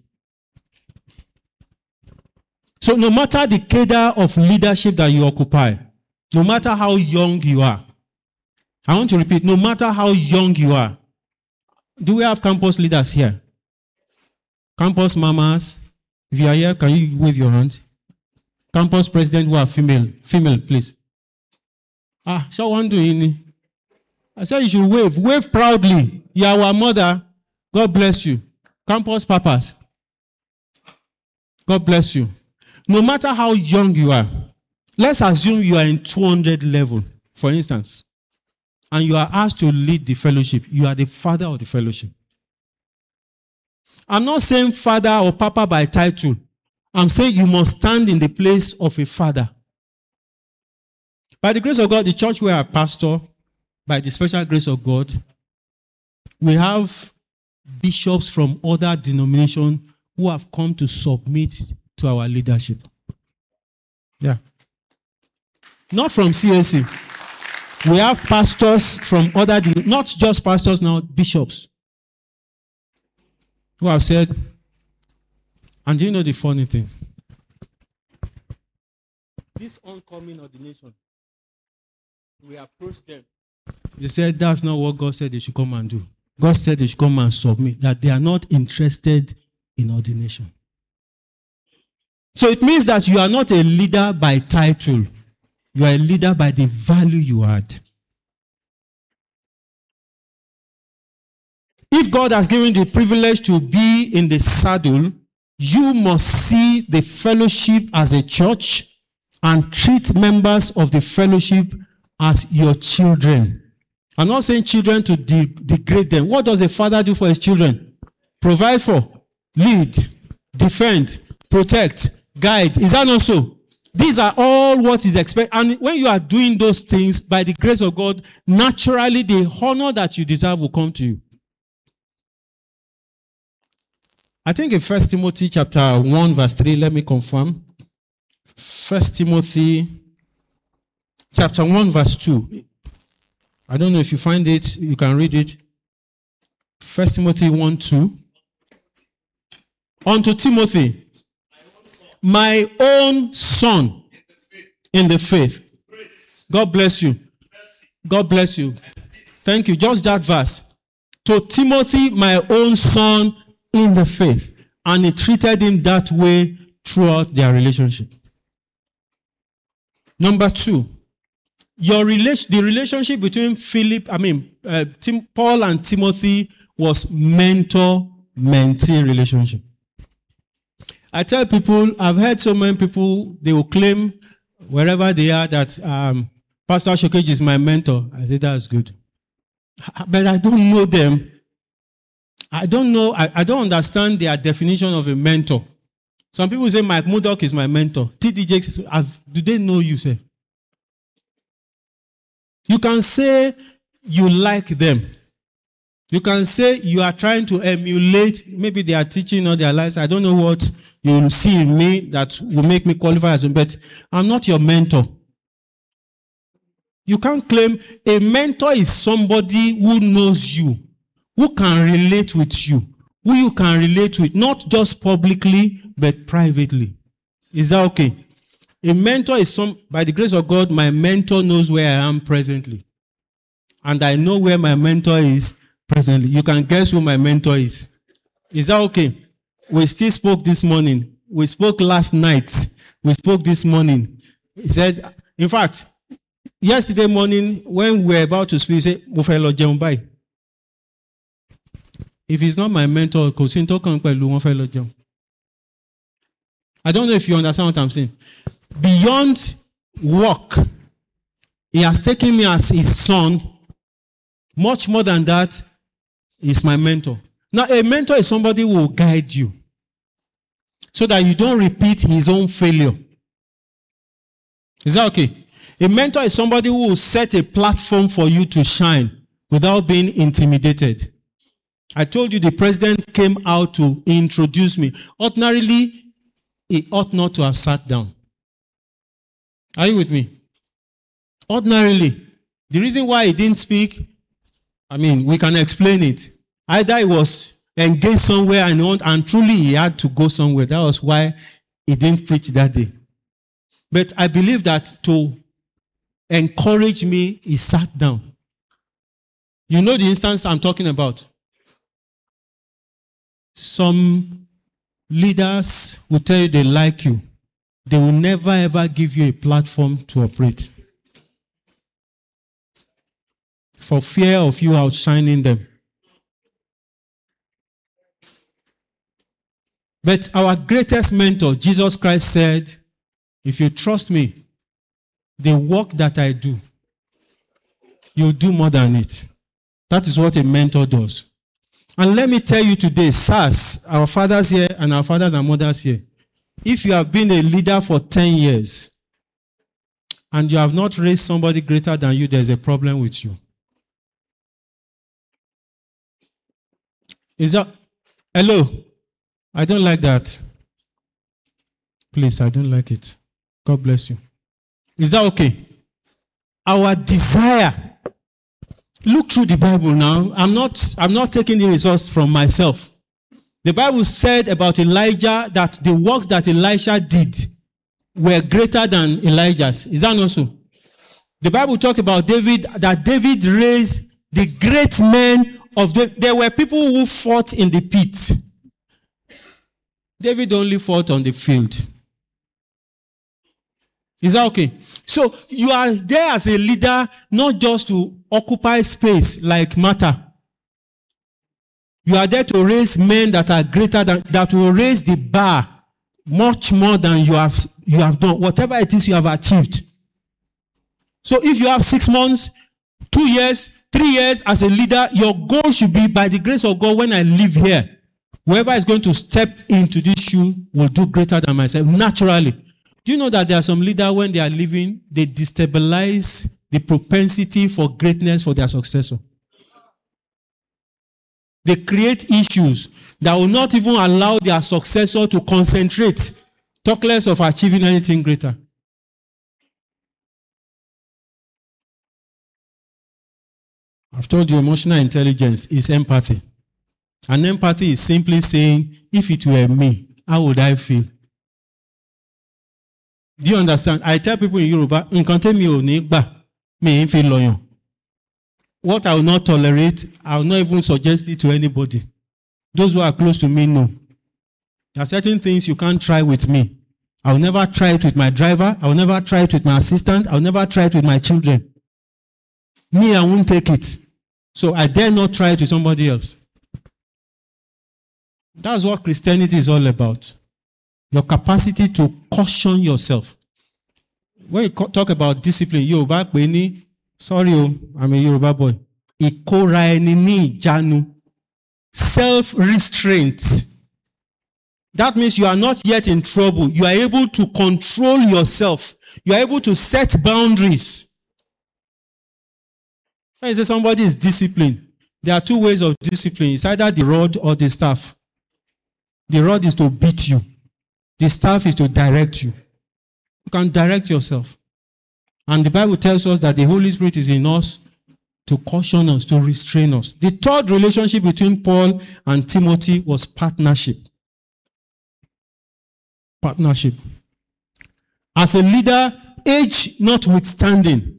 Speaker 2: So no matter the cadre of leadership that you occupy, no matter how young you are, I want to repeat, no matter how young you are, do we have campus leaders here? Campus mamas, if you are here, can you wave your hand? Campus president who are female, female, please. Ah, so one doing. I said you should wave, wave proudly. You are our mother. God bless you. Campus papas, God bless you. No matter how young you are, let's assume you are in two hundred level, for instance, and you are asked to lead the fellowship. You are the father of the fellowship. I'm not saying father or papa by title. I'm saying you must stand in the place of a father. By the grace of God, the church where I pastor, by the special grace of God, we have bishops from other denominations who have come to submit to our leadership. Yeah. Not from C S C. We have pastors from other, not just pastors now, bishops, who have said, and do you know the funny thing? This oncoming ordination, we approached them. They said that's not what God said they should come and do. God said they should come and submit, that they are not interested in ordination. So it means that you are not a leader by title. You are a leader by the value you add. If God has given you the privilege to be in the saddle, you must see the fellowship as a church and treat members of the fellowship as your children. I'm not saying children to de- degrade them. What does a father do for his children? Provide for, lead, defend, protect, guide. Is that not so? These are all what is expected. And when you are doing those things, by the grace of God, naturally the honor that you deserve will come to you. I think in First Timothy chapter one, verse three, let me confirm. First Timothy chapter one, verse two. I don't know if you find it, you can read it. First Timothy one, two. Unto Timothy, my own son in the faith. God bless you. God bless you. Thank you. Just that verse. To Timothy, my own son in the faith. And he treated him that way throughout their relationship. Number two, your relation, the relationship between Philip, I mean, uh, Tim, Paul and Timothy was mentor-mentee relationship. I tell people, I've heard so many people, they will claim wherever they are that um, Pastor Shokej is my mentor. I say, that's good. But I don't know them. I don't know, I, I don't understand their definition of a mentor. Some people say Mike Murdoch is my mentor. T D Jakes, do they know you, sir? You can say you like them. You can say you are trying to emulate, maybe they are teaching or their lives. I don't know what you will see in me that will make me qualify as a, but I'm not your mentor. You can't claim a mentor is somebody who knows you, who can relate with you, who you can relate with, not just publicly, but privately. Is that okay? A mentor is some, by the grace of God, my mentor knows where I am presently. And I know where my mentor is presently. You can guess who my mentor is. Is that okay? We still spoke this morning. We spoke last night. We spoke this morning. He said, in fact, yesterday morning, when we were about to speak, he said, Mo fẹ́ lọ jẹun báyìí. If he's not my mentor, kò sí ní tó kàn pẹ̀lú wọn fẹ́ lọ jẹun. I don't know if you understand what I'm saying. Beyond work, he has taken me as his son. Much more than that, he's my mentor. Now, a mentor is somebody who will guide you so that you don't repeat his own failure. Is that okay? A mentor is somebody who will set a platform for you to shine without being intimidated. I told you the president came out to introduce me. Ordinarily, he ought not to have sat down. Are you with me? Ordinarily, the reason why he didn't speak, I mean, we can explain it. Either he was engaged somewhere and, and truly he had to go somewhere. That was why he didn't preach that day. But I believe that to encourage me, he sat down. You know the instance I'm talking about. Some leaders will tell you they like you. They will never ever give you a platform to operate, for fear of you outshining them. But our greatest mentor, Jesus Christ, said, if you trust me, the work that I do, you'll do more than it. That is what a mentor does. And let me tell you today, sirs, our fathers here and our fathers and mothers here, if you have been a leader for ten years and you have not raised somebody greater than you, there's a problem with you. Is that, hello? I don't like that. Please, I don't like it. God bless you. Is that okay? Our desire. Look through the Bible now. I'm not, I'm not taking the results from myself. The Bible said about Elijah that the works that Elisha did were greater than Elijah's. Is that not so? The Bible talked about David, that David raised the great men of the, there were people who fought in the pit. David only fought on the field. Is that okay? So you are there as a leader, not just to occupy space like Martha. You are there to raise men that are greater than, that will raise the bar much more than you have, you have done, whatever it is you have achieved. So if you have six months, two years, three years as a leader, your goal should be, by the grace of God, when I leave here, whoever is going to step into this shoe will do greater than myself, naturally. Do you know that there are some leaders, when they are leaving, they destabilize the propensity for greatness for their successor? They create issues that will not even allow their successor to concentrate, talk less of achieving anything greater. I've told you emotional intelligence is empathy. And empathy is simply saying, if it were me, how would I feel? Do you understand? I tell people in Yoruba, nkan temi o ni gba, mi n fi loyan. What I will not tolerate, I will not even suggest it to anybody. Those who are close to me know. There are certain things you can't try with me. I will never try it with my driver. I will never try it with my assistant. I will never try it with my children. Me, I won't take it. So I dare not try it with somebody else. That's what Christianity is all about. Your capacity to caution yourself. When you talk about discipline, Yoruba, sorry, I'm a Yoruba boy. Self-restraint. That means you are not yet in trouble. You are able to control yourself. You are able to set boundaries. When you say somebody is disciplined, there are two ways of discipline. It's either the rod or the staff. The rod is to beat you. The staff is to direct you. You can direct yourself. And the Bible tells us that the Holy Spirit is in us to caution us, to restrain us. The third relationship between Paul and Timothy was partnership. Partnership. As a leader, age notwithstanding.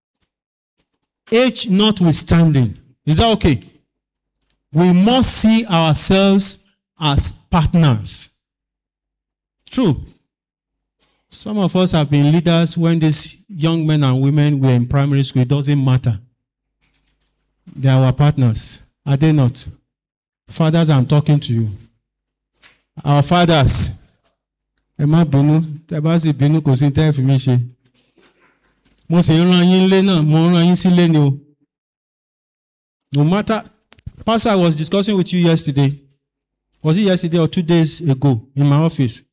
Speaker 2: Age notwithstanding. Is that okay? We must see ourselves as partners. True. Some of us have been leaders when these young men and women were in primary school. It doesn't matter. They are our partners. Are they not? Fathers, I'm talking to you. Our fathers. Emma Binu, Tabasi Binu kò sí tẹ́ fi mí ṣe. Mo sì ń rán yín lé náà, mo ń rán yín sílé ni o. No matter, Pastor, I was discussing with you yesterday. Was it yesterday or two days ago in my office?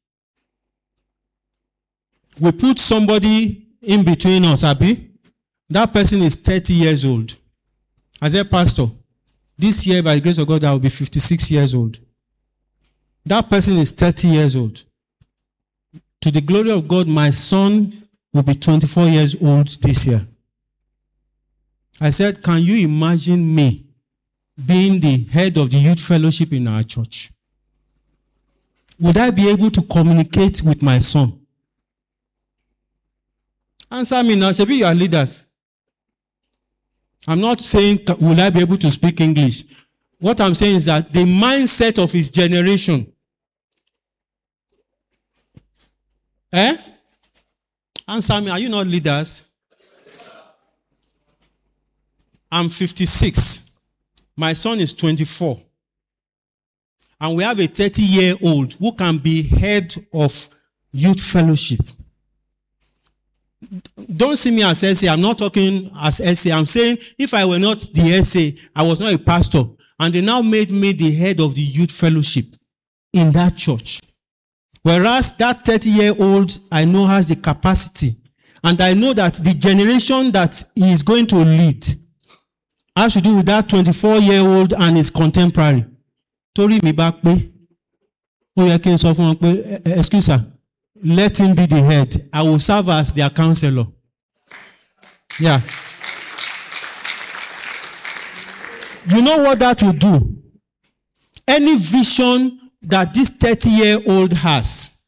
Speaker 2: We put somebody in between us, Abi. That person is thirty years old. I said, Pastor, this year, by the grace of God, I will be fifty-six years old. That person is thirty years old. To the glory of God, my son will be twenty-four years old this year. I said, can you imagine me being the head of the youth fellowship in our church? Would I be able to communicate with my son? Answer me now. Shebi, you are leaders. I'm not saying, will I be able to speak English? What I'm saying is that the mindset of his generation. Eh? Answer me. Are you not leaders? I'm fifty-six. My son is twenty-four. And we have a thirty-year-old who can be head of youth fellowship. Don't see me as S A. I'm not talking as S A. I'm saying if I were not the S A, I was not a pastor. And they now made me the head of the youth fellowship in that church. Whereas that thirty-year-old, I know has the capacity. And I know that the generation that he is going to lead has to do with that twenty-four-year-old and his contemporary. Tori mi back pe. Oh, you can suffer on pe. Excuse sir. Let him be the head. I will serve as their counselor. Yeah. You know what that will do? Any vision that this thirty-year-old has,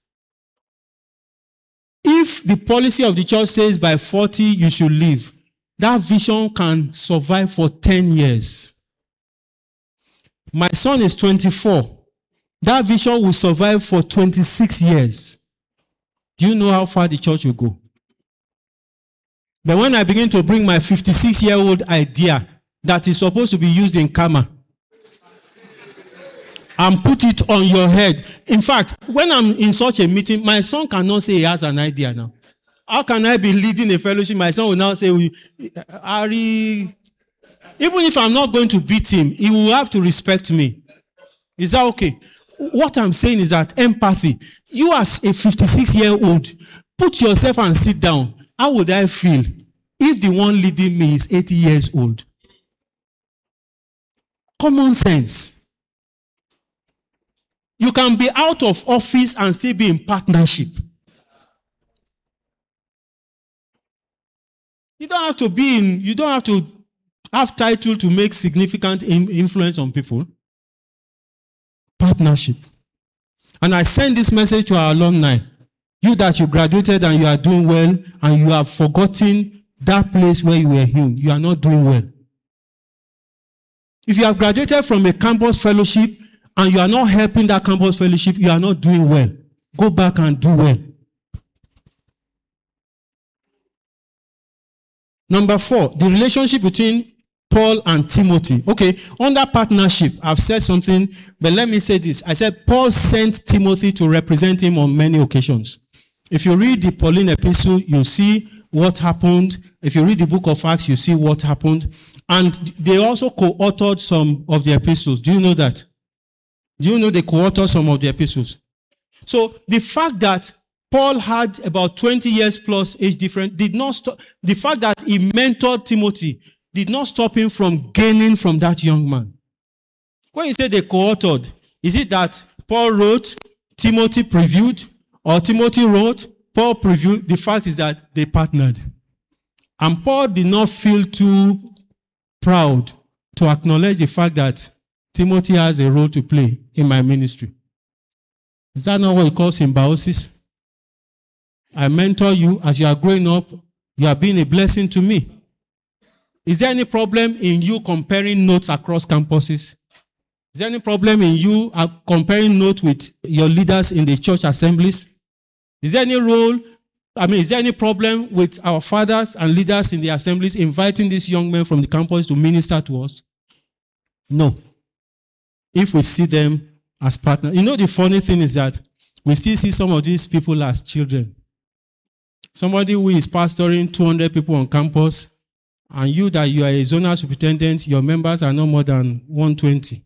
Speaker 2: if the policy of the church says by forty you should leave, that vision can survive for ten years. My son is twenty-four. That vision will survive for twenty-six years. Do you know how far the church will go? But when I begin to bring my fifty-six-year-old idea that is supposed to be used in karma and put it on your head. In fact, when I'm in such a meeting, my son cannot say he has an idea now. How can I be leading a fellowship? My son will now say, Ari, even if I'm not going to beat him, he will have to respect me. Is that okay? What I'm saying is that empathy. You as a fifty-six-year-old, put yourself and sit down. How would I feel if the one leading me is eighty years old? Common sense. You can be out of office and still be in partnership. You don't have to be in, you don't have to have title to make significant influence on people. Partnership. And I send this message to our alumni. You that you graduated and you are doing well and you have forgotten that place where you were healed. You are not doing well. If you have graduated from a campus fellowship and you are not helping that campus fellowship, you are not doing well. Go back and do well. Number four, the relationship between Paul and Timothy. Okay, under partnership, I've said something, but let me say this. I said Paul sent Timothy to represent him on many occasions. If you read the Pauline epistle, you see what happened. If you read the book of Acts, you see what happened. And they also co-authored some of the epistles. Do you know that? Do you know they co-authored some of the epistles? So the fact that Paul had about twenty years plus age difference did not stop. The fact that he mentored Timothy did not stop him from gaining from that young man. When you say they co-authored, is it that Paul wrote, Timothy previewed, or Timothy wrote, Paul previewed? The fact is that they partnered. And Paul did not feel too proud to acknowledge the fact that Timothy has a role to play in my ministry. Is that not what he calls symbiosis? I mentor you as you are growing up. You are being a blessing to me. Is there any problem in you comparing notes across campuses? Is there any problem in you comparing notes with your leaders in the church assemblies? Is there any role, I mean, is there any problem with our fathers and leaders in the assemblies inviting these young men from the campus to minister to us? No. If we see them as partners. You know, the funny thing is that we still see some of these people as children. Somebody who is pastoring two hundred people on campus, and you that you are a zonal superintendent, your members are no more than one hundred twenty.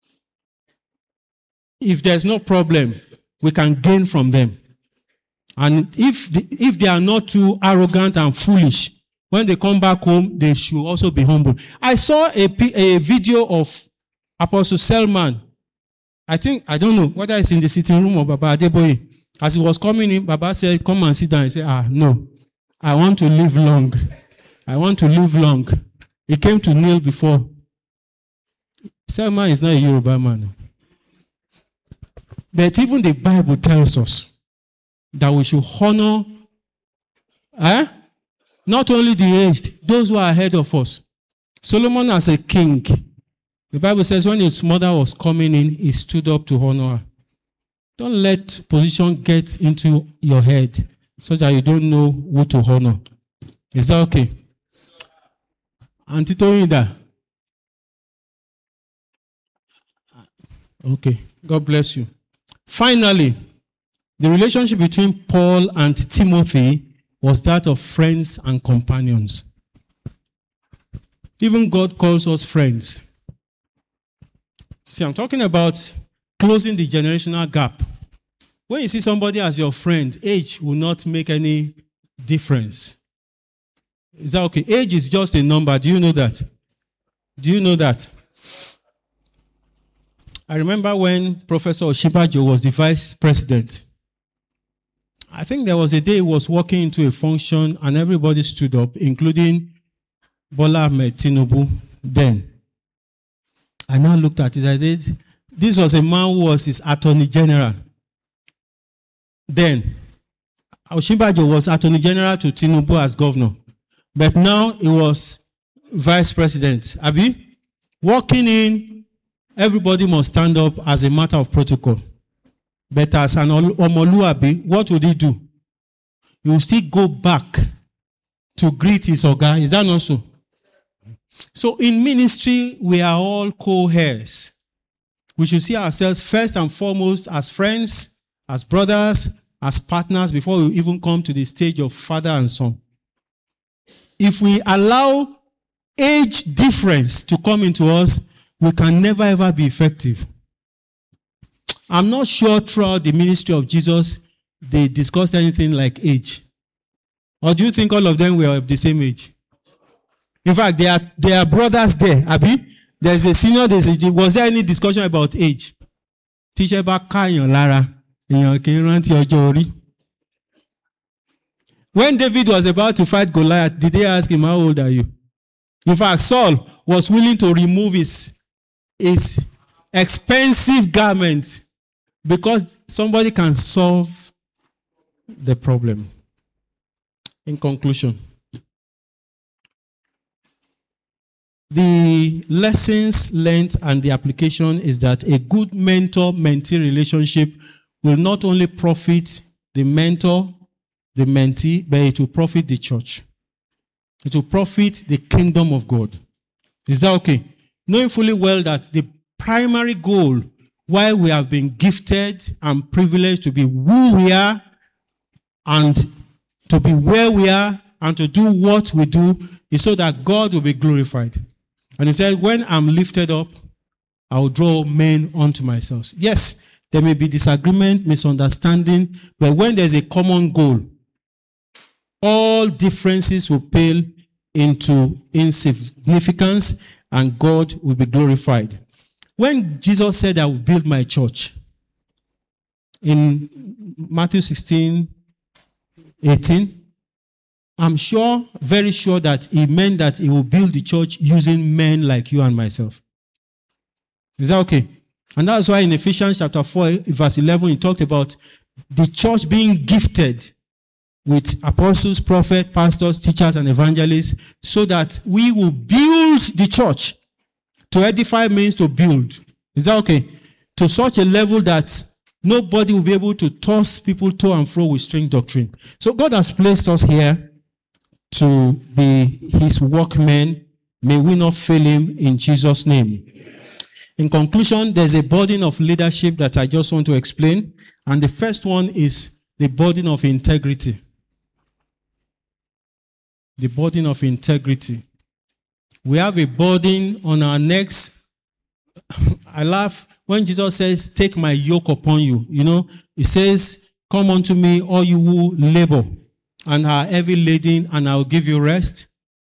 Speaker 2: If there's no problem, we can gain from them. And if the, if they are not too arrogant and foolish, when they come back home, they should also be humble. I saw a, a video of Apostle Selman. I think, I don't know whether it's in the sitting room of Baba Adeboye. As he was coming in, Baba said, come and sit down. He said, ah, no, I want to live long. I want to live long. He came to kneel before. Selman is not a Yoruba man. But even the Bible tells us that we should honor eh? not only the aged, those who are ahead of us. Solomon as a king, the Bible says when his mother was coming in, he stood up to honor her. Don't let position get into your head so that you don't know who to honor. Is that okay? Auntie Toyinda. Okay. God bless you. Finally, the relationship between Paul and Timothy was that of friends and companions. Even God calls us friends. See, I'm talking about closing the generational gap. When you see somebody as your friend, age will not make any difference. Is that okay? Age is just a number. Do you know that? Do you know that? I remember when Professor Oshibajo was the vice president. I think there was a day he was walking into a function and everybody stood up, including Bola Ahmed Tinubu then. I now looked at it. I did. This was a man who was his attorney general. Then, Oshibajo was attorney general to Tinubu as governor. But now he was vice president. Abi, walking in, everybody must stand up as a matter of protocol. But as an Omoluabi, what would he do? He will still go back to greet his oga. Is that not so? So in ministry, we are all co-heirs. We should see ourselves first and foremost as friends, as brothers, as partners before we even come to the stage of father and son. If we allow age difference to come into us, we can never ever be effective. I'm not sure throughout the ministry of Jesus they discussed anything like age. Or do you think all of them were of the same age? In fact, there are, there are brothers there. Abi, there's a senior, there's a, was there any discussion about age? Teacher Bakayon Lara. When David was about to fight Goliath, did they ask him, how old are you? In fact, Saul was willing to remove his, his expensive garment because somebody can solve the problem. In conclusion, the lessons learned and the application is that a good mentor-mentee relationship will not only profit the mentor, the mentee, but it will profit the church. It will profit the kingdom of God. Is that okay? Knowing fully well that the primary goal, why we have been gifted and privileged to be who we are and to be where we are and to do what we do, is so that God will be glorified. And he said, when I'm lifted up, I will draw men unto myself. Yes, there may be disagreement, misunderstanding, but when there's a common goal, all differences will pale into insignificance and God will be glorified. When Jesus said, I will build my church, in Matthew sixteen, eighteen, I'm sure, very sure that he meant that he will build the church using men like you and myself. Is that okay? And that's why in Ephesians chapter four, verse eleven, he talked about the church being gifted with apostles, prophets, pastors, teachers, and evangelists, so that we will build the church. To edify means to build. Is that okay? To such a level that nobody will be able to toss people to and fro with strange doctrine. So God has placed us here to be his workmen. May we not fail him in Jesus' name. In conclusion, there's a burden of leadership that I just want to explain. And the first one is the burden of integrity. The burden of integrity. We have a burden on our necks. I laugh when Jesus says, take my yoke upon you. You know, he says, come unto me, all you who labor and are heavy laden, and I'll give you rest.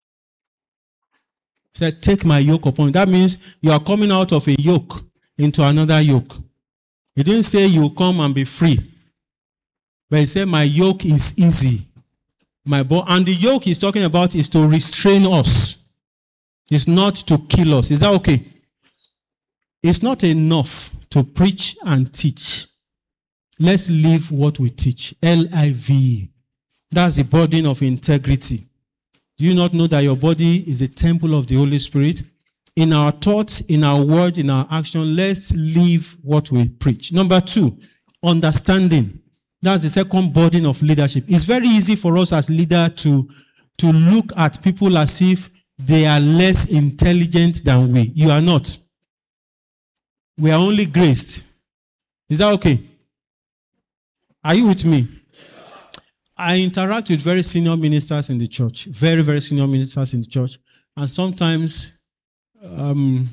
Speaker 2: He said, take my yoke upon you. That means you are coming out of a yoke into another yoke. He didn't say you come and be free. But he said, my yoke is easy. My bo- and the yoke he's talking about is to restrain us. It's not to kill us. Is that okay? It's not enough to preach and teach. Let's live what we teach. L I V E. That's the burden of integrity. Do you not know that your body is a temple of the Holy Spirit? In our thoughts, in our words, in our action, let's live what we preach. Number two, understanding. That's the second burden of leadership. It's very easy for us as leaders to, to look at people as if they are less intelligent than we. You are not. We are only graced. Is that okay? Are you with me? I interact with very senior ministers in the church. Very, very senior ministers in the church. And sometimes um,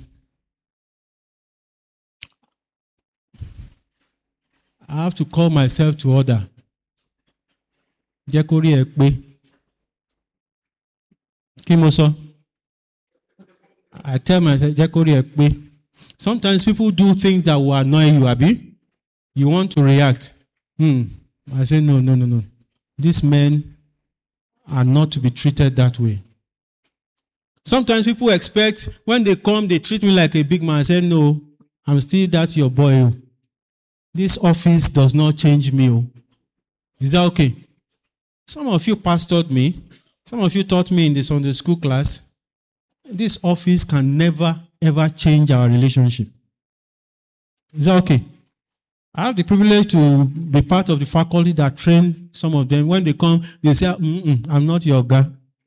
Speaker 2: I have to call myself to order. Jekori ekpe. Kimoso. I tell myself, Jekori ekpe. Sometimes people do things that will annoy you, Abi. You want to react. Hmm. I say, no, no, no, no. These men are not to be treated that way. Sometimes people expect, when they come, they treat me like a big man. I say, no, I'm still that your boy. This office does not change me. Is that okay? Some of you pastored me. Some of you taught me in the Sunday school class. This office can never, ever change our relationship. Is that okay? I have the privilege to be part of the faculty that train some of them. When they come, they say, Mm-mm, I'm not your guy.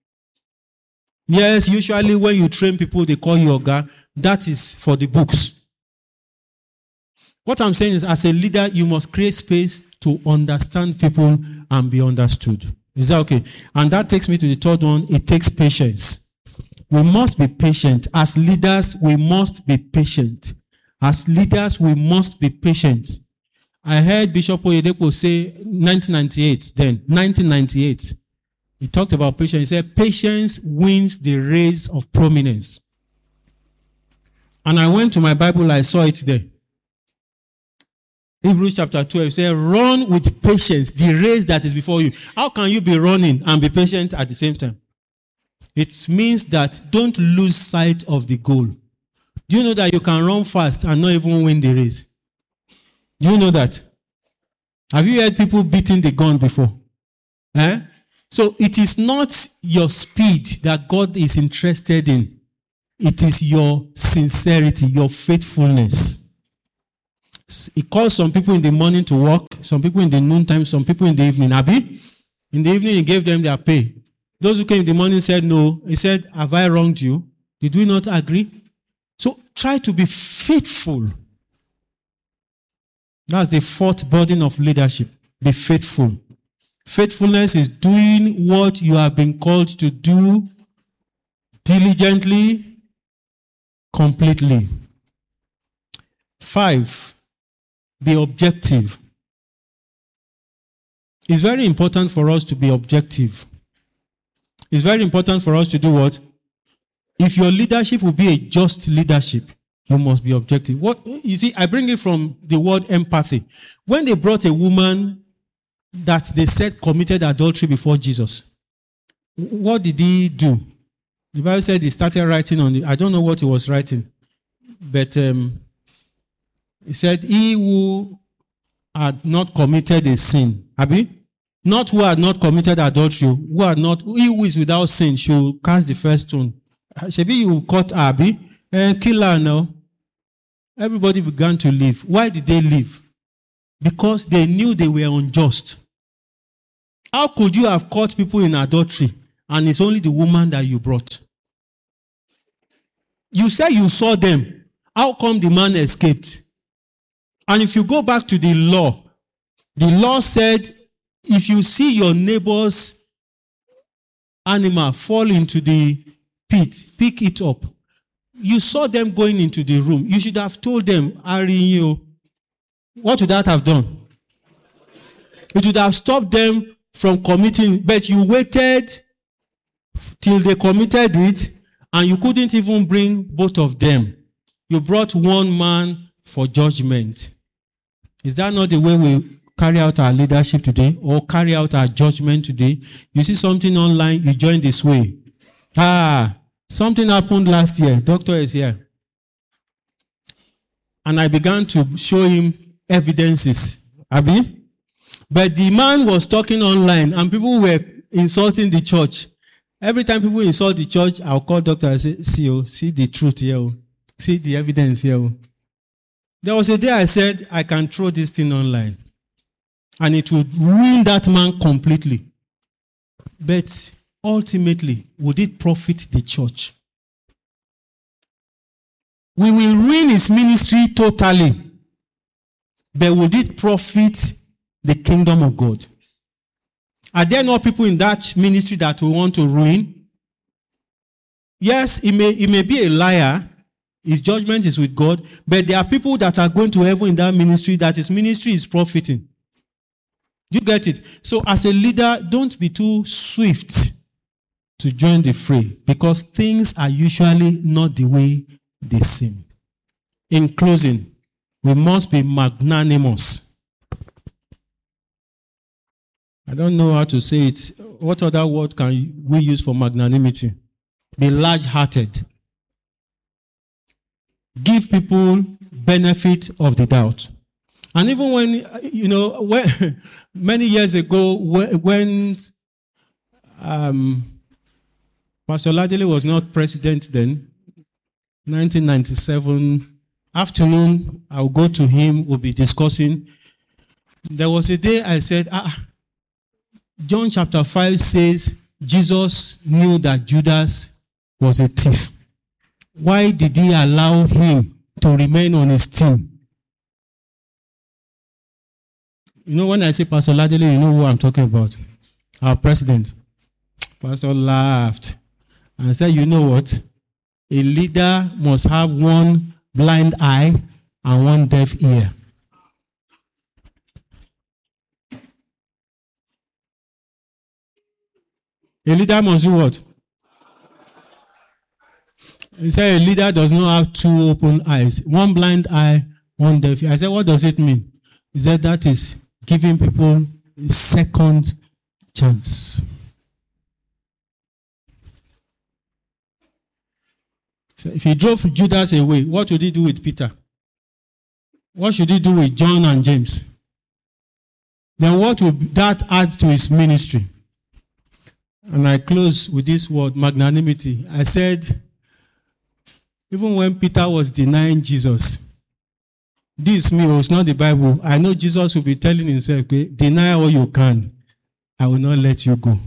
Speaker 2: Yes, usually when you train people, they call you your guy. That is for the books. What I'm saying is, as a leader, you must create space to understand people and be understood. Is that okay? And that takes me to the third one. It takes patience. We must be patient. As leaders, we must be patient. As leaders, we must be patient. I heard Bishop Oyedepo say nineteen ninety-eight, then, nineteen ninety-eight. He talked about patience. He said, patience wins the race of prominence. And I went to my Bible, I saw it there. Hebrews chapter twelve, he said, run with patience the race that is before you. How can you be running and be patient at the same time? It means that don't lose sight of the goal. Do you know that you can run fast and not even win the race? Do you know that? Have you heard people beating the gun before? Eh? So it is not your speed that God is interested in. It is your sincerity, your faithfulness. He calls some people in the morning to work, some people in the noontime, some people in the evening. Abi? In the evening, he gave them their pay. Those who came in the morning said no. He said, have I wronged you? Did we not agree? So try to be faithful. That's the fourth burden of leadership. Be faithful. Faithfulness is doing what you have been called to do diligently, completely. Five, be objective. It's very important for us to be objective. It's very important for us to do what? If your leadership will be a just leadership, you must be objective. What you see, I bring it from the word empathy. When they brought a woman that they said committed adultery before Jesus, what did he do? The Bible said he started writing on the, I don't know what he was writing, but um, he said, he who had not committed a sin, Abi? Not who had not committed adultery, who had not, he who is without sin should cast the first stone. Shebi, you caught Abi and kill her now. Everybody began to leave. Why did they leave? Because they knew they were unjust. How could you have caught people in adultery and it's only the woman that you brought? You say you saw them. How come the man escaped? And if you go back to the law, the law said, if you see your neighbor's animal fall into the pit, pick it up. You saw them going into the room. You should have told them, Ariyo. What would that have done? It would have stopped them from committing, but you waited till they committed it, and you couldn't even bring both of them. You brought one man for judgment. Is that not the way we carry out our leadership today, or carry out our judgment today? You see something online, you join this way. Ah, something happened last year. Doctor is here. And I began to show him evidences. Abi? But the man was talking online and people were insulting the church. Every time people insult the church, I'll call doctor and say, see, oh, see the truth here. Oh. See the evidence here. Oh. There was a day I said, I can throw this thing online. And it would ruin that man completely. But ultimately, would it profit the church? We will ruin his ministry totally. But would it profit the kingdom of God? Are there not people in that ministry that we want to ruin? Yes, he may, he may be a liar. His judgment is with God. But there are people that are going to heaven in that ministry that his ministry is profiting. Do you get it? So as a leader, don't be too swift to join the fray, because things are usually not the way they seem. In closing, we must be magnanimous. I don't know how to say it. What other word can we use for magnanimity? Be large-hearted. Give people benefit of the doubt. And even when, you know, when, many years ago, when um, Pastor Ladele was not president then, nineteen ninety-seven, afternoon, I'll go to him, we'll be discussing. There was a day I said, ah, John chapter five says Jesus knew that Judas was a thief. Why did he allow him to remain on his team? You know, when I say Pastor Ladele, you know who I'm talking about. Our president. Pastor laughed and said, you know what? A leader must have one blind eye and one deaf ear. A leader must do what? He said a leader does not have two open eyes. One blind eye, one deaf ear. I said, what does it mean? He said that is giving people a second chance. So if he drove Judas away, what would he do with Peter? What should he do with John and James? Then what would that add to his ministry? And I close with this word, magnanimity. I said, even when Peter was denying Jesus, this is me, it's not the Bible. I know Jesus will be telling himself, okay, deny all you can. I will not let you go.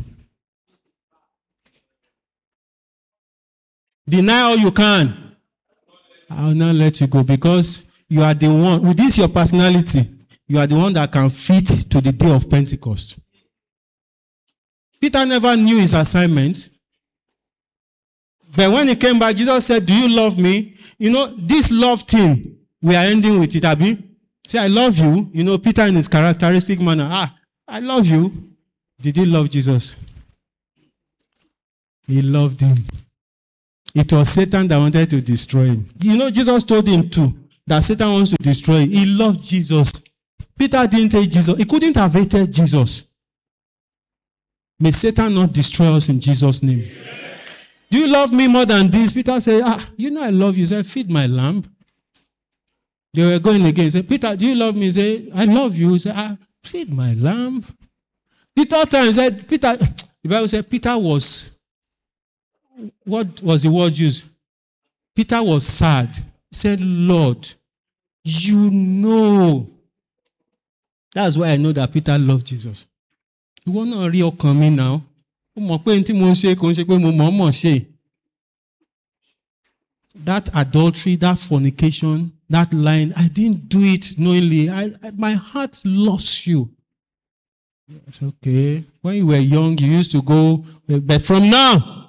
Speaker 2: Deny all you can. I will not let you go, because you are the one, with this your personality, you are the one that can fit to the day of Pentecost. Peter never knew his assignment. But when he came back, Jesus said, do you love me? You know, this love thing, we are ending with it, Abi. Say, I love you. You know, Peter in his characteristic manner, ah, I love you. Did he love Jesus? He loved him. It was Satan that wanted to destroy him. You know, Jesus told him too, that Satan wants to destroy him. He loved Jesus. Peter didn't hate Jesus. He couldn't have hated Jesus.
Speaker 3: May Satan not destroy us in Jesus' name. Amen. Do you love me more than this? Peter said, ah, you know I love you. He said, feed my lamb. They were going again. He said, Peter, do you love me? He said, I love you. He said, ah, feed my lamb. The third time he said, Peter, the Bible said Peter was, what was the word used? Peter was sad. He said, Lord, you know. That's why I know that Peter loved Jesus. You want to real coming now? That adultery, that fornication, that lying, I didn't do it knowingly. I, I, my heart lost you. I said, okay. When you were young, you used to go, but from now,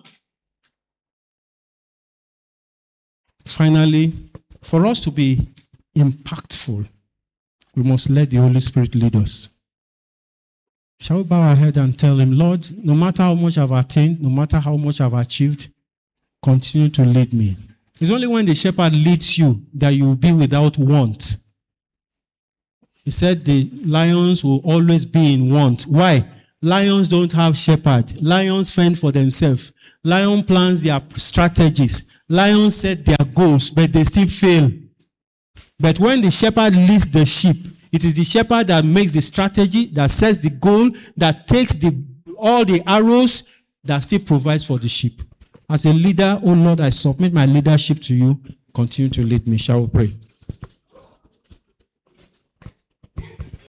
Speaker 3: finally, for us to be impactful, we must let the Holy Spirit lead us. Shall we bow our head and tell him, Lord, no matter how much I've attained, no matter how much I've achieved, continue to lead me. It's only when the shepherd leads you that you will be without want. He said the lions will always be in want. Why? Lions don't have shepherd. Lions fend for themselves. Lion plans their strategies. Lions set their goals, but they still fail. But when the shepherd leads the sheep, it is the shepherd that makes the strategy, that sets the goal, that takes the all the arrows, that still provides for the sheep. As a leader, oh Lord, I submit my leadership to you. Continue to lead me. Shall we pray?